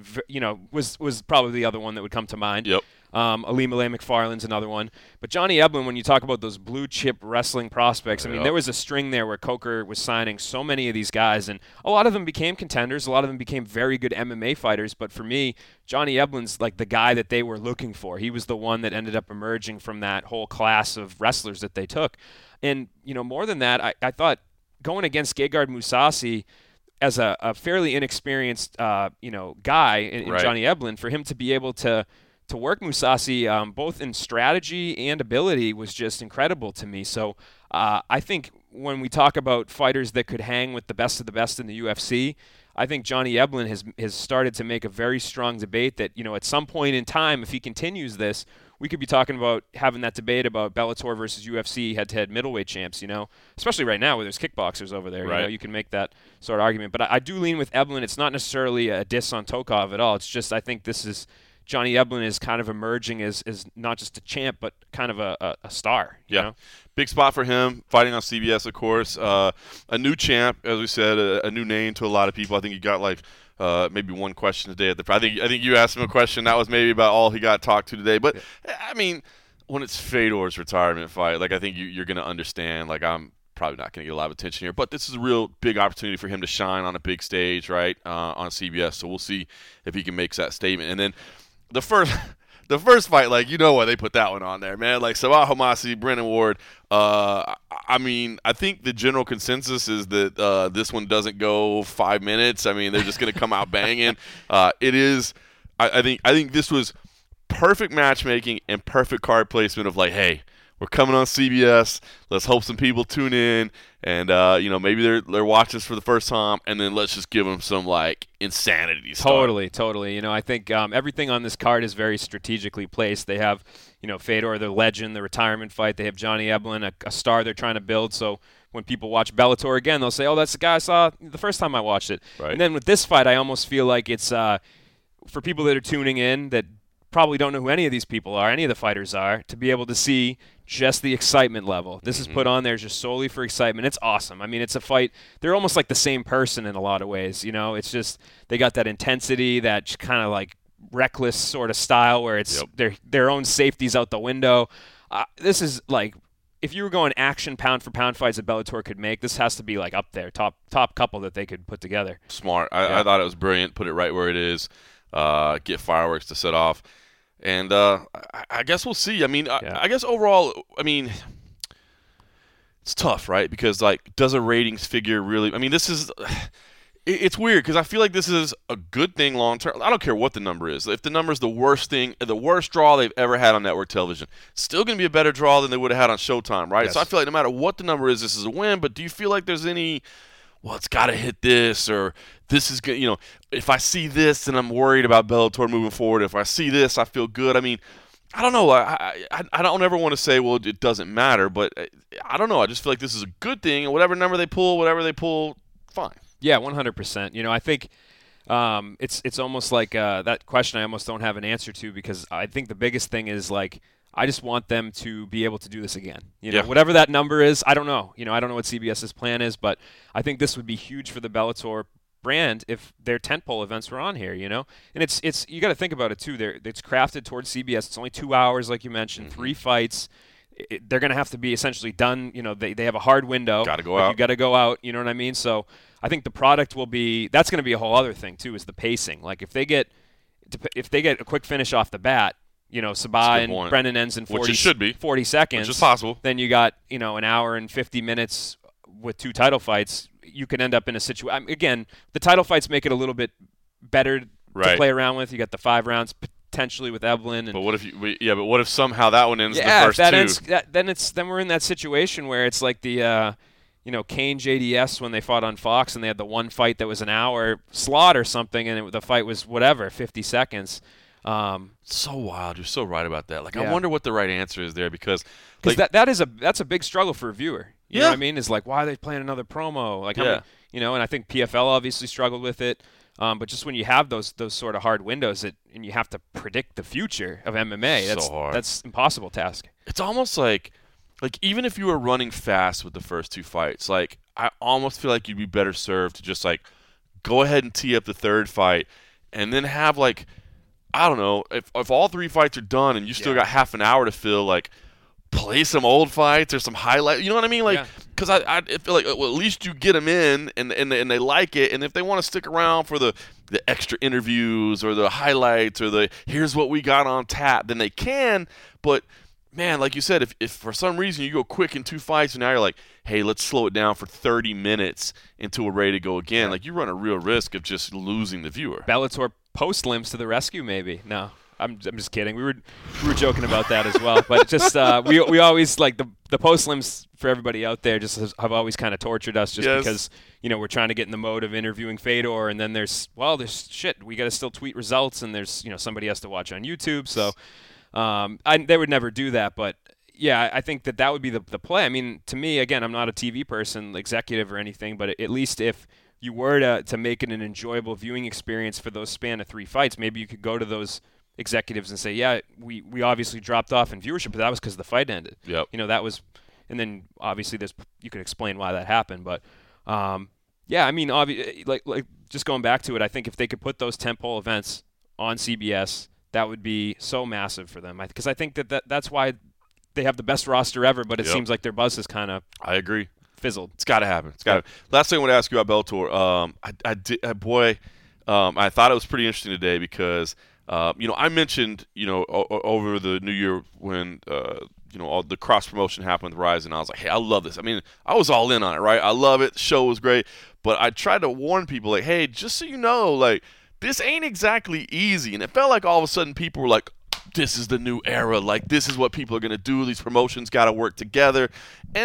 was probably the other one that would come to mind. Yep. Ali Malay McFarland's another one. But Johnny Eblen, when you talk about those blue chip wrestling prospects, I mean, there was a string there where Coker was signing so many of these guys, and a lot of them became contenders. A lot of them became very good MMA fighters. But for me, Johnny Eblen's like the guy that they were looking for. He was the one that ended up emerging from that whole class of wrestlers that they took. And, more than that, I thought going against Gegard Mousasi as a fairly inexperienced, guy in Right. Johnny Eblen, for him to be able to work Mousasi both in strategy and ability was just incredible to me. So I think when we talk about fighters that could hang with the best of the best in the UFC, I think Johnny Eblen has started to make a very strong debate that, at some point in time, if he continues this, we could be talking about having that debate about Bellator versus UFC head-to-head middleweight champs, especially right now where there's kickboxers over there. Right. You can make that sort of argument. But I do lean with Eblen. It's not necessarily a diss on Tokov at all. It's just I think this is Johnny Eblen is kind of emerging as not just a champ, but kind of a star. You know? Big spot for him, fighting on CBS, of course. A new champ, as we said, a new name to a lot of people. I think he got maybe one question a day at the. I think you asked him a question that was maybe about all he got talked to today. But I mean, when it's Fedor's retirement fight, I think you're going to understand. I'm probably not going to get a lot of attention here, but this is a real big opportunity for him to shine on a big stage, right, on CBS. So we'll see if he can make that statement. And then the first fight, why they put that one on there, man. Sabah Homasi, Brennan Ward. I mean, I think the general consensus is that this one doesn't go 5 minutes. I mean, they're just going to come out banging. It is. I think this was perfect matchmaking and perfect card placement of hey, we're coming on CBS. Let's hope some people tune in, and maybe they're watching this for the first time, and then let's just give them some insanity stuff. Totally. I think everything on this card is very strategically placed. They have Fedor, the legend, the retirement fight. They have Johnny Eblen, a star they're trying to build. So when people watch Bellator again, they'll say, oh, that's the guy I saw the first time I watched it. Right. And then with this fight, I almost feel like it's for people that are tuning in that probably don't know who any of these people are, any of the fighters are, to be able to see just the excitement level. This is put on there just solely for excitement. It's awesome. I mean, it's a fight. They're almost like the same person in a lot of ways. It's just they got that intensity, that kind of like reckless sort of style where it's their own safety's out the window. This is like, if you were going action pound for pound fights that Bellator could make, this has to be like up there, top couple that they could put together. Smart. I thought it was brilliant. Put it right where it is. Get fireworks to set off. And I guess we'll see. I mean, I guess overall, I mean, it's tough, right? Because, like, does a ratings figure really – I mean, this is – it's weird because I feel like this is a good thing long term. I don't care what the number is. If the number is the worst thing, the worst draw they've ever had on network television, still going to be a better draw than they would have had on Showtime, right? Yes. So I feel like no matter what the number is, this is a win. But do you feel like there's any – well, it's got to hit this, or this is good. If I see this, then I'm worried about Bellator moving forward. If I see this, I feel good. I mean, I don't know. I don't ever want to say, well, it doesn't matter, but I don't know. I just feel like this is a good thing, and whatever number they pull, fine. Yeah, 100%. I think it's almost like that question I almost don't have an answer to, because I think the biggest thing is, like, I just want them to be able to do this again. Whatever that number is, I don't know. I don't know what CBS's plan is, but I think this would be huge for the Bellator brand if their tentpole events were on here. And it's you got to think about it too. It's crafted towards CBS. It's only 2 hours, like you mentioned, 3 fights. They're going to have to be essentially done. They have a hard window. Got to go out. You got to go out. You know what I mean? So I think the product will be. That's going to be a whole other thing too. Is the pacing. Like if they get a quick finish off the bat. Sabah and Brennan ends in 40 seconds. Which is possible. Then you got, an hour and 50 minutes with 2 title fights. You can end up in a situation. Again, the title fights make it a little bit better to play around with. You got the 5 rounds potentially with Evelyn. But what if somehow that one ends the first 2? Then we're in that situation where it's like the Kane JDS when they fought on Fox and they had the one fight that was an hour slot or something, and the fight was 50 seconds. So wild. You're so right about that. Like, I wonder what the right answer is there, because that's a big struggle for a viewer. You know what I mean? Is like, why are they playing another promo? Like, and I think PFL obviously struggled with it. But just when you have those sort of hard windows and you have to predict the future of MMA, that's an impossible task. It's almost like even if you were running fast with the first 2 fights, like, I almost feel like you'd be better served to just, like, go ahead and tee up the 3rd fight and then have, like, I don't know, if all 3 fights are done and you still got half an hour to fill, like, play some old fights or some highlights. You know what I mean? Like, because I feel like, well, at least you get them in and they like it. And if they want to stick around for the extra interviews or the highlights or the here's what we got on tap, then they can. But, man, like you said, if for some reason you go quick in 2 fights and now you're like, hey, let's slow it down for 30 minutes until we're ready to go again, like, you run a real risk of just losing the viewer. Bellator post-limbs to the rescue, maybe. No, I'm just kidding. We were joking about that as well. But just we always, like, the post-limbs for everybody out there just have always kind of tortured us just because, we're trying to get in the mode of interviewing Fedor, and then there's shit. We got to still tweet results, and there's, somebody has to watch on YouTube. So they would never do that. But, yeah, I think that would be the play. I mean, to me, again, I'm not a TV person, executive or anything, but at least if you were to make it an enjoyable viewing experience for those span of 3 fights, maybe you could go to those executives and say, yeah, we obviously dropped off in viewership, but that was because the fight ended. Yep. That was, and then obviously you could explain why that happened, but yeah, I mean, like just going back to it, I think if they could put those tentpole events on CBS, that would be so massive for them, because I think that's why they have the best roster ever, but it seems like their buzz is kind of I agree. Fizzled. It's got to happen. Last thing I want to ask you about Bellator. I thought it was pretty interesting today because, I mentioned, over the New Year when, all the cross promotion happened with Rizin, I was like, hey, I love this. I mean, I was all in on it, right? I love it. The show was great. But I tried to warn people, like, hey, just so you know, like, this ain't exactly easy. And it felt like all of a sudden people were like, this is the new era. Like, this is what people are going to do. These promotions got to work together. And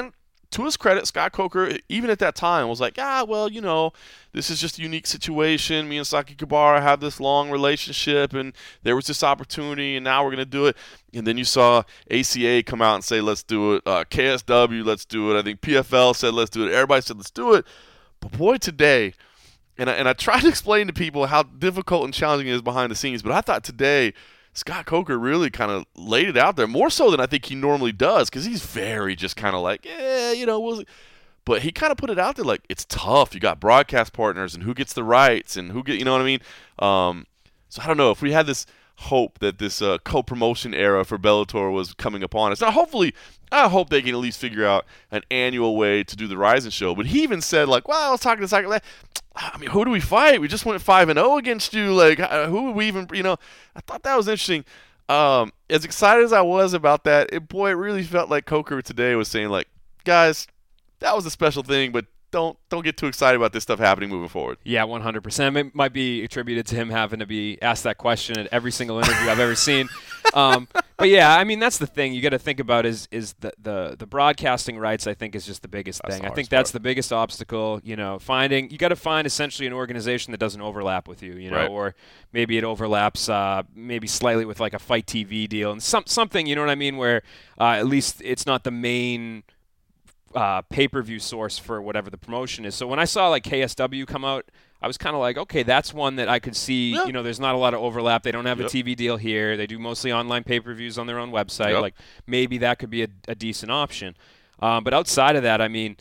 to his credit, Scott Coker, even at that time, was like, well, this is just a unique situation. Me and Saki Kibara have this long relationship, and there was this opportunity, and now we're going to do it. And then you saw ACA come out and say, let's do it. KSW, let's do it. I think PFL said, let's do it. Everybody said, let's do it. But boy, today, and I tried to explain to people how difficult and challenging it is behind the scenes, but I thought today Scott Coker really kind of laid it out there, more so than I think he normally does, because he's very just kind of like, we'll see. But he kind of put it out there like, it's tough. You got broadcast partners and who gets the rights and who get, you know what I mean? So I don't know if we had this hope that this co-promotion era for Bellator was coming upon us. Now, hopefully, I hope they can at least figure out an annual way to do the Rizin show. But he even said, like, well, I was talking to Saki, I mean, who do we fight? We just went 5-0 against you. Like, who would we even, I thought that was interesting. As excited as I was about that, it really felt like Coker today was saying, like, guys, that was a special thing, but don't get too excited about this stuff happening moving forward. Yeah, 100%. It might be attributed to him having to be asked that question at every single interview I've ever seen. But yeah, I mean, that's the thing you got to think about is the broadcasting rights. I think is just the biggest thing. I think that's the biggest obstacle. You got to find essentially an organization that doesn't overlap with you. Right. Or maybe it overlaps maybe slightly with like a Fight TV deal and something. You know what I mean? Where at least it's not the main pay-per-view source for whatever the promotion is. So when I saw like KSW come out, I was kind of like, okay, that's one that I could see. Yep. There's not a lot of overlap. They don't have Yep. a TV deal here. They do mostly online pay-per-views on their own website. Yep. Like maybe that could be a decent option. But outside of that, I mean,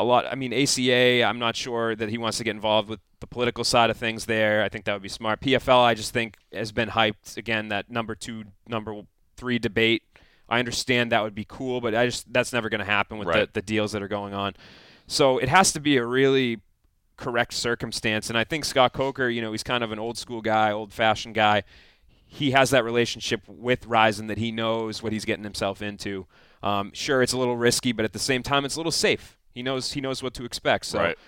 ACA, I'm not sure that he wants to get involved with the political side of things there. I think that would be smart. PFL, I just think has been hyped again. That number 2, number 3 debate. I understand that would be cool, but that's never going to happen with right. the deals that are going on. So it has to be a really correct circumstance. And I think Scott Coker, he's kind of an old school guy, old-fashioned guy. He has that relationship with Rizin that he knows what he's getting himself into. Sure, it's a little risky, but at the same time, it's a little safe. He knows what to expect. So. Right.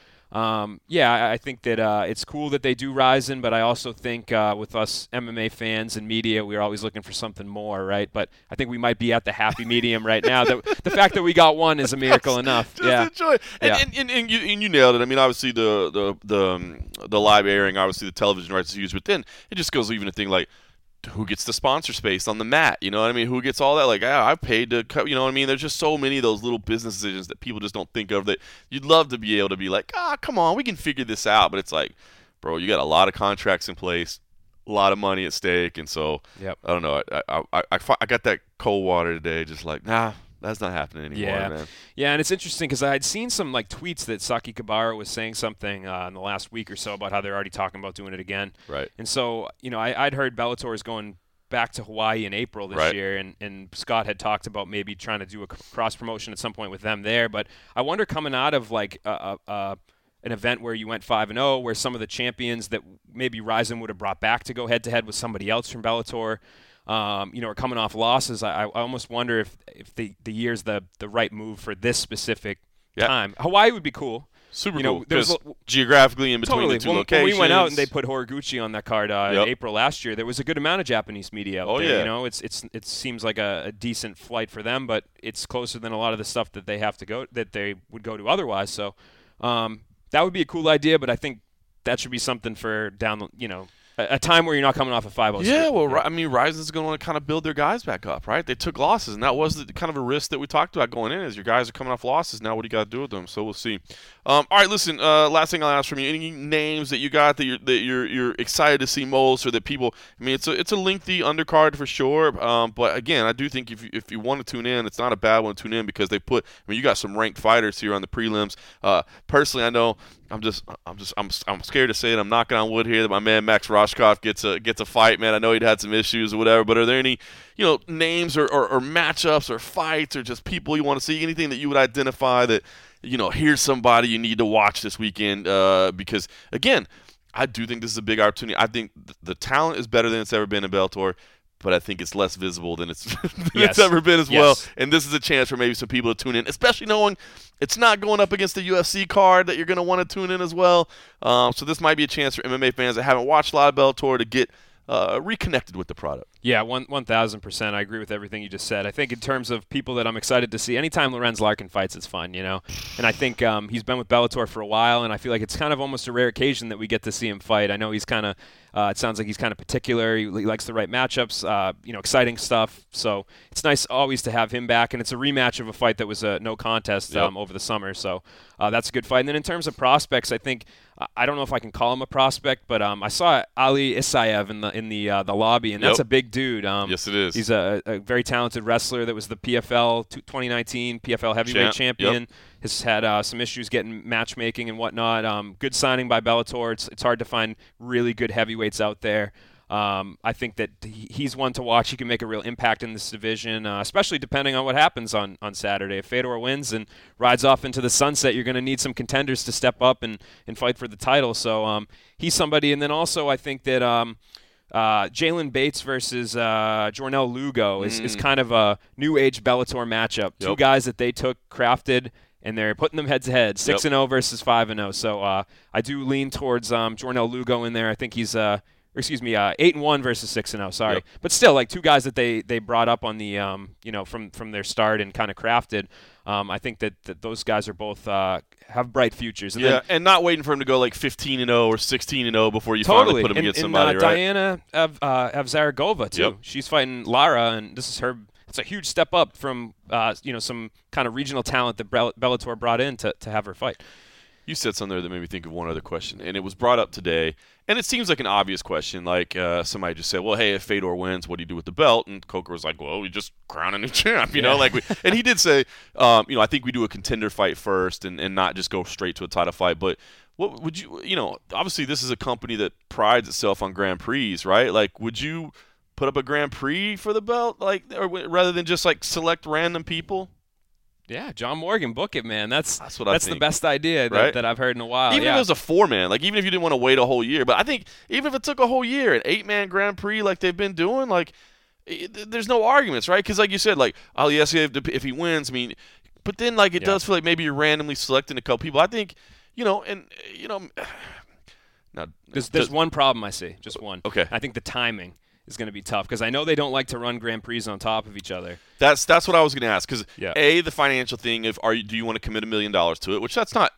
I think that it's cool that they do Rizin, but I also think with us MMA fans and media, we're always looking for something more, right? But I think we might be at the happy medium right now. The fact that we got one is a miracle enough. Just enjoy it. And you nailed it. I mean, obviously the live airing, obviously the television rights is used, but then it just goes even a thing like, who gets the sponsor space on the mat? You know what I mean? Who gets all that? Like, I've paid to cut. You know what I mean? There's just so many of those little business decisions that people just don't think of that you'd love to be able to be like, come on, we can figure this out. But it's like, bro, you got a lot of contracts in place, a lot of money at stake, and so I don't know. I got that cold water today, just like, nah. That's not happening anymore, man. Yeah, and it's interesting because I had seen some like tweets that Saki Kibara was saying something in the last week or so about how they're already talking about doing it again. Right. And so, I'd heard Bellator is going back to Hawaii in April this year, and Scott had talked about maybe trying to do a cross-promotion at some point with them there. But I wonder coming out of like an event where you went 5-0, where some of the champions that maybe Rizin would have brought back to go head-to-head with somebody else from Bellator, are coming off losses. I almost wonder if the year's the right move for this specific time. Hawaii would be cool. Super cool. Because geographically in between the two locations. When we went out and they put Horiguchi on that card in April last year, there was a good amount of Japanese media out there. Yeah. It seems like a decent flight for them, but it's closer than a lot of the stuff that they have to go that they would go to otherwise. So that would be a cool idea, but I think that should be something for down a time where you're not coming off a 5-0. Yeah, well, I mean, Rizin's going to want to kind of build their guys back up, right? They took losses, and that was the kind of a risk that we talked about going in. Is your guys are coming off losses now? What do you got to do with them? So we'll see. All right, listen. Last thing I'll ask from you: any names that you got that you're excited to see most, or that people? I mean, it's a lengthy undercard for sure. But again, I do think if you want to tune in, it's not a bad one to tune in because they put. I mean, you got some ranked fighters here on the prelims. Personally, I know. I'm scared to say it. I'm knocking on wood here that my man Max Roshkov gets a fight, man. I know he'd had some issues or whatever, but are there any, names or matchups or fights or just people you want to see? Anything that you would identify that, here's somebody you need to watch this weekend? Because again, I do think this is a big opportunity. I think the talent is better than it's ever been in Bellator. But I think it's less visible than it's ever been as well. And this is a chance for maybe some people to tune in, especially knowing it's not going up against the UFC card that you're going to want to tune in as well. So this might be a chance for MMA fans that haven't watched a lot of Bellator to get reconnected with the product. Yeah, 1,000%. I agree with everything you just said. I think in terms of people that I'm excited to see, anytime Lorenz Larkin fights, it's fun, you know. And I think he's been with Bellator for a while, and I feel like it's kind of almost a rare occasion that we get to see him fight. I know he's kind of, it sounds like he's kind of particular. He likes the right matchups, exciting stuff. So it's nice always to have him back, and it's a rematch of a fight that was a no contest over the summer. So that's a good fight. And then in terms of prospects, I think I don't know if I can call him a prospect, but I saw Ali Isaev in the lobby, and that's a big dude. Yes, it is. He's a very talented wrestler that was the PFL 2019 PFL heavyweight champion. Yep. Has had some issues getting matchmaking and whatnot. Good signing by Bellator. It's hard to find really good heavyweights out there. I think that he's one to watch. He can make a real impact in this division, especially depending on what happens on Saturday. If Fedor wins and rides off into the sunset, you're going to need some contenders to step up and fight for the title. So he's somebody. And then also I think that Jalen Bates versus Jornel Lugo is kind of a new age Bellator matchup. Two guys that they crafted, and they're putting them head to head, 6-0 versus 5-0. So I do lean towards Jornel Lugo in there. I think he's 8-1 versus 6-0. Sorry, Yep. But still, like two guys that they brought up on the from their start and kind of crafted. I think that those guys are both have bright futures. And and not waiting for him to go like 15-0 or 16-0 before you finally put him against somebody, right? Diana Avzaragova too. Yep. She's fighting Lara, and this is her. It's a huge step up from some kind of regional talent that Bellator brought in to have her fight. You said something there that made me think of one other question, and it was brought up today, and it seems like an obvious question. Like somebody just said, well, hey, if Fedor wins, what do you do with the belt? And Coker was like, well, we just crown a new champ, you know? And he did say, I think we do a contender fight first and not just go straight to a title fight. But what would obviously this is a company that prides itself on Grand Prix, right? Like, would you put up a Grand Prix for the belt, or rather than just like select random people? Yeah, John Morgan, book it, man. That's what I think. The best idea right? that I've heard in a while. Even if it was a 4-man, like even if you didn't want to wait a whole year, but I think even if it took a whole year, an 8-man Grand Prix like they've been doing, like there's no arguments, right? Because like you said, like Ali Isaev, if he wins, I mean, but then like it does feel like maybe you're randomly selecting a couple people. I think, now there's one problem I see, just one. Okay. I think the timing is going to be tough because I know they don't like to run Grand Prix on top of each other. That's what I was going to ask because the financial thing of do you want to commit $1 million to it, which that's not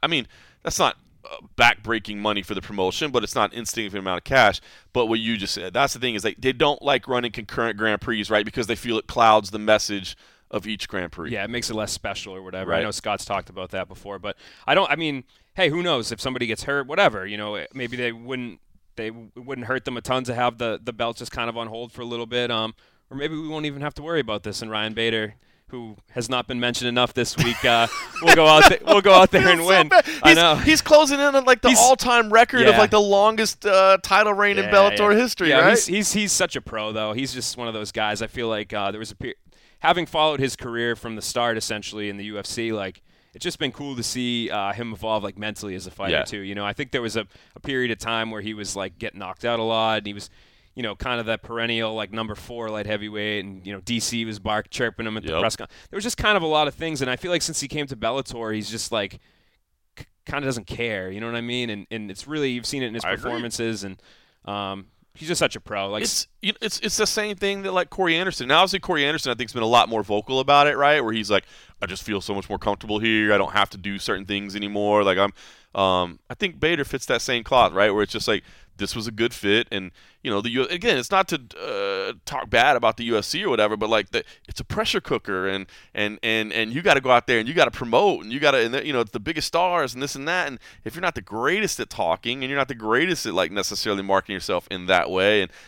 back-breaking money for the promotion, but it's not an insignificant amount of cash. But what you just said, that's the thing is they don't like running concurrent Grand Prix, right? Because they feel it clouds the message of each Grand Prix. Yeah, it makes it less special or whatever. Right. I know Scott's talked about that before, but hey, who knows if somebody gets hurt, whatever, maybe they wouldn't hurt them a ton to have the belt just kind of on hold for a little bit. Or maybe we won't even have to worry about this. And Ryan Bader, who has not been mentioned enough this week, we'll go out there and win. I know he's closing in on like the all-time record of like the longest title reign in Bellator history. Right? He's such a pro though. He's just one of those guys. I feel like there was having followed his career from the start, essentially in the UFC, like. It's just been cool to see him evolve like mentally as a fighter too. I think there was a period of time where he was like getting knocked out a lot, and he was, kind of that perennial like number 4 light heavyweight, and DC was chirping him at the press conference. There was just kind of a lot of things, and I feel like since he came to Bellator, he's just like kind of doesn't care. You know what I mean? And it's really you've seen it in his performances, and he's just such a pro. Like it's the same thing that like Corey Anderson. Now, obviously, Corey Anderson I think has been a lot more vocal about it, right? Where he's like, I just feel so much more comfortable here. I don't have to do certain things anymore. Like I think Bader fits that same cloth, right? Where it's just like this was a good fit, and again, it's not to talk bad about the UFC or whatever, but like it's a pressure cooker, and you got to go out there and you got to promote, and you got to, it's the biggest stars and this and that, and if you're not the greatest at talking and you're not the greatest at like necessarily marketing yourself in that way, and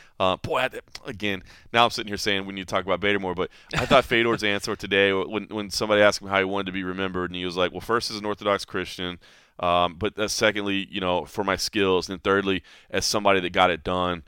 again, now I'm sitting here saying we need to talk about Bader more, but I thought Fedor's answer today when somebody asked him how he wanted to be remembered, and he was like, well, first as an Orthodox Christian, but secondly, for my skills, and thirdly, as somebody that got it done,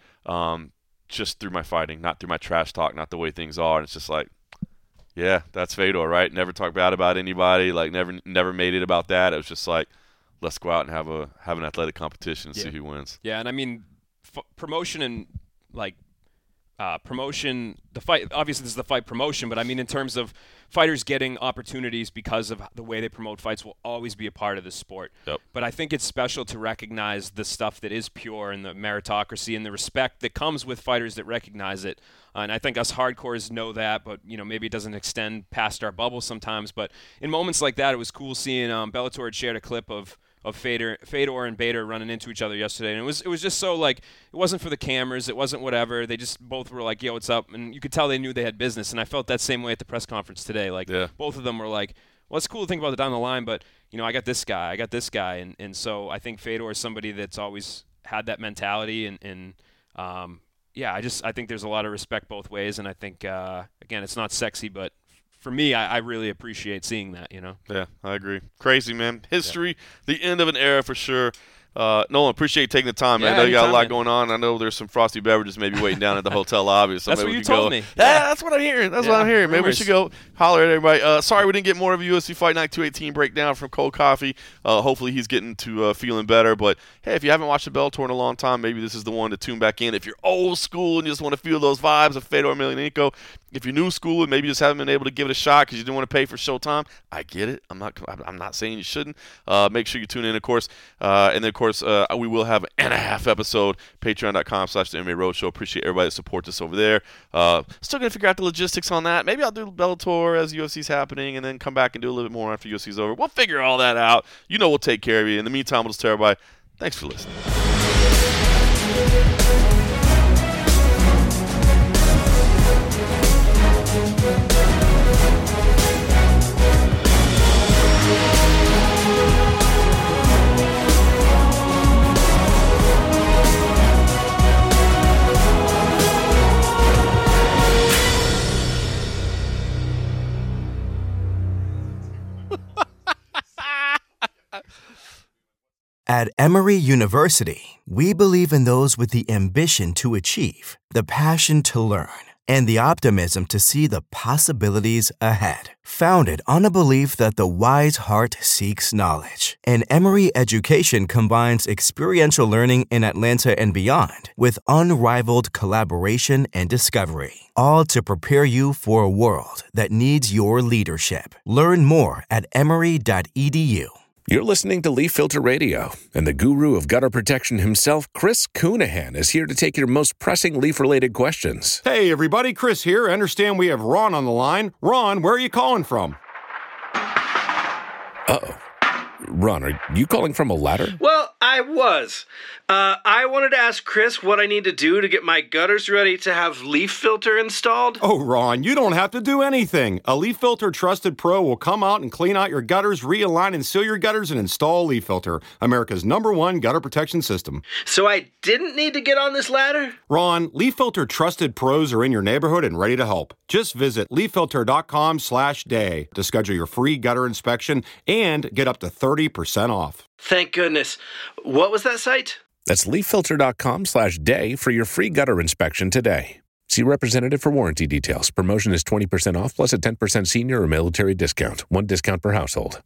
just through my fighting, not through my trash talk, not the way things are. And it's just like, yeah, that's Fedor, right? Never talk bad about anybody, like never made it about that. It was just like, let's go out and have an athletic competition and see who wins. Yeah, and I mean, promotion and like promotion, the fight, obviously this is the fight promotion, but I mean in terms of fighters getting opportunities because of the way they promote fights will always be a part of the sport. Yep. But I think it's special to recognize the stuff that is pure and the meritocracy and the respect that comes with fighters that recognize it. And I think us hardcores know that, but maybe it doesn't extend past our bubble sometimes. But in moments like that, it was cool seeing Bellator had shared a clip of Fedor and Bader running into each other yesterday, and it was just so like it wasn't for the cameras, it wasn't whatever. They just both were like, "Yo, what's up?" And you could tell they knew they had business. And I felt that same way at the press conference today. Like both of them were like, "Well, it's cool to think about it down the line, but I got this guy," and so I think Fedor is somebody that's always had that mentality, and I think there's a lot of respect both ways, and I think again, it's not sexy, but for me, I really appreciate seeing that, Yeah, I agree. Crazy, man. History, the end of an era for sure. Nolan, appreciate you taking the time, man. I know you got a lot going on. I know there's some frosty beverages maybe waiting down at the hotel lobby. So that's maybe what you told told me. Yeah, that's what I'm hearing. That's what I'm hearing. Maybe we should go holler at everybody. Sorry we didn't get more of a UFC Fight Night 218 breakdown from Cold Coffee. Hopefully he's getting to feeling better. But, hey, if you haven't watched the Bellator in a long time, maybe this is the one to tune back in. If you're old school and you just want to feel those vibes of Fedor Emelianenko, if you're new school and maybe you just haven't been able to give it a shot because you didn't want to pay for Showtime, I get it. I'm not saying you shouldn't. Make sure you tune in, of course. And then, of course, we will have an half episode, patreon.com/the MMA Roadshow. Appreciate everybody that supports us over there. Still going to figure out the logistics on that. Maybe I'll do Bellator as UFC's happening and then come back and do a little bit more after UFC's over. We'll figure all that out. We'll take care of you. In the meantime, we'll just tell everybody, thanks for listening. At Emory University, we believe in those with the ambition to achieve, the passion to learn, and the optimism to see the possibilities ahead. Founded on a belief that the wise heart seeks knowledge, and Emory education combines experiential learning in Atlanta and beyond with unrivaled collaboration and discovery, all to prepare you for a world that needs your leadership. Learn more at emory.edu. You're listening to Leaf Filter Radio, and the guru of gutter protection himself, Chris Coonahan, is here to take your most pressing leaf-related questions. Hey, everybody, Chris here. I understand we have Ron on the line. Ron, where are you calling from? Uh-oh. Ron, are you calling from a ladder? Well, I was. I wanted to ask Chris what I need to do to get my gutters ready to have Leaf Filter installed. Oh, Ron, you don't have to do anything. A Leaf Filter Trusted Pro will come out and clean out your gutters, realign and seal your gutters, and install Leaf Filter, America's #1 gutter protection system. So I didn't need to get on this ladder? Ron, Leaf Filter Trusted Pros are in your neighborhood and ready to help. Just visit leaffilter.com/day to schedule your free gutter inspection and get up to 30% off. Thank goodness. What was that site? That's leaffilter.com/day for your free gutter inspection today. See representative for warranty details. Promotion is 20% off plus a 10% senior or military discount. One discount per household.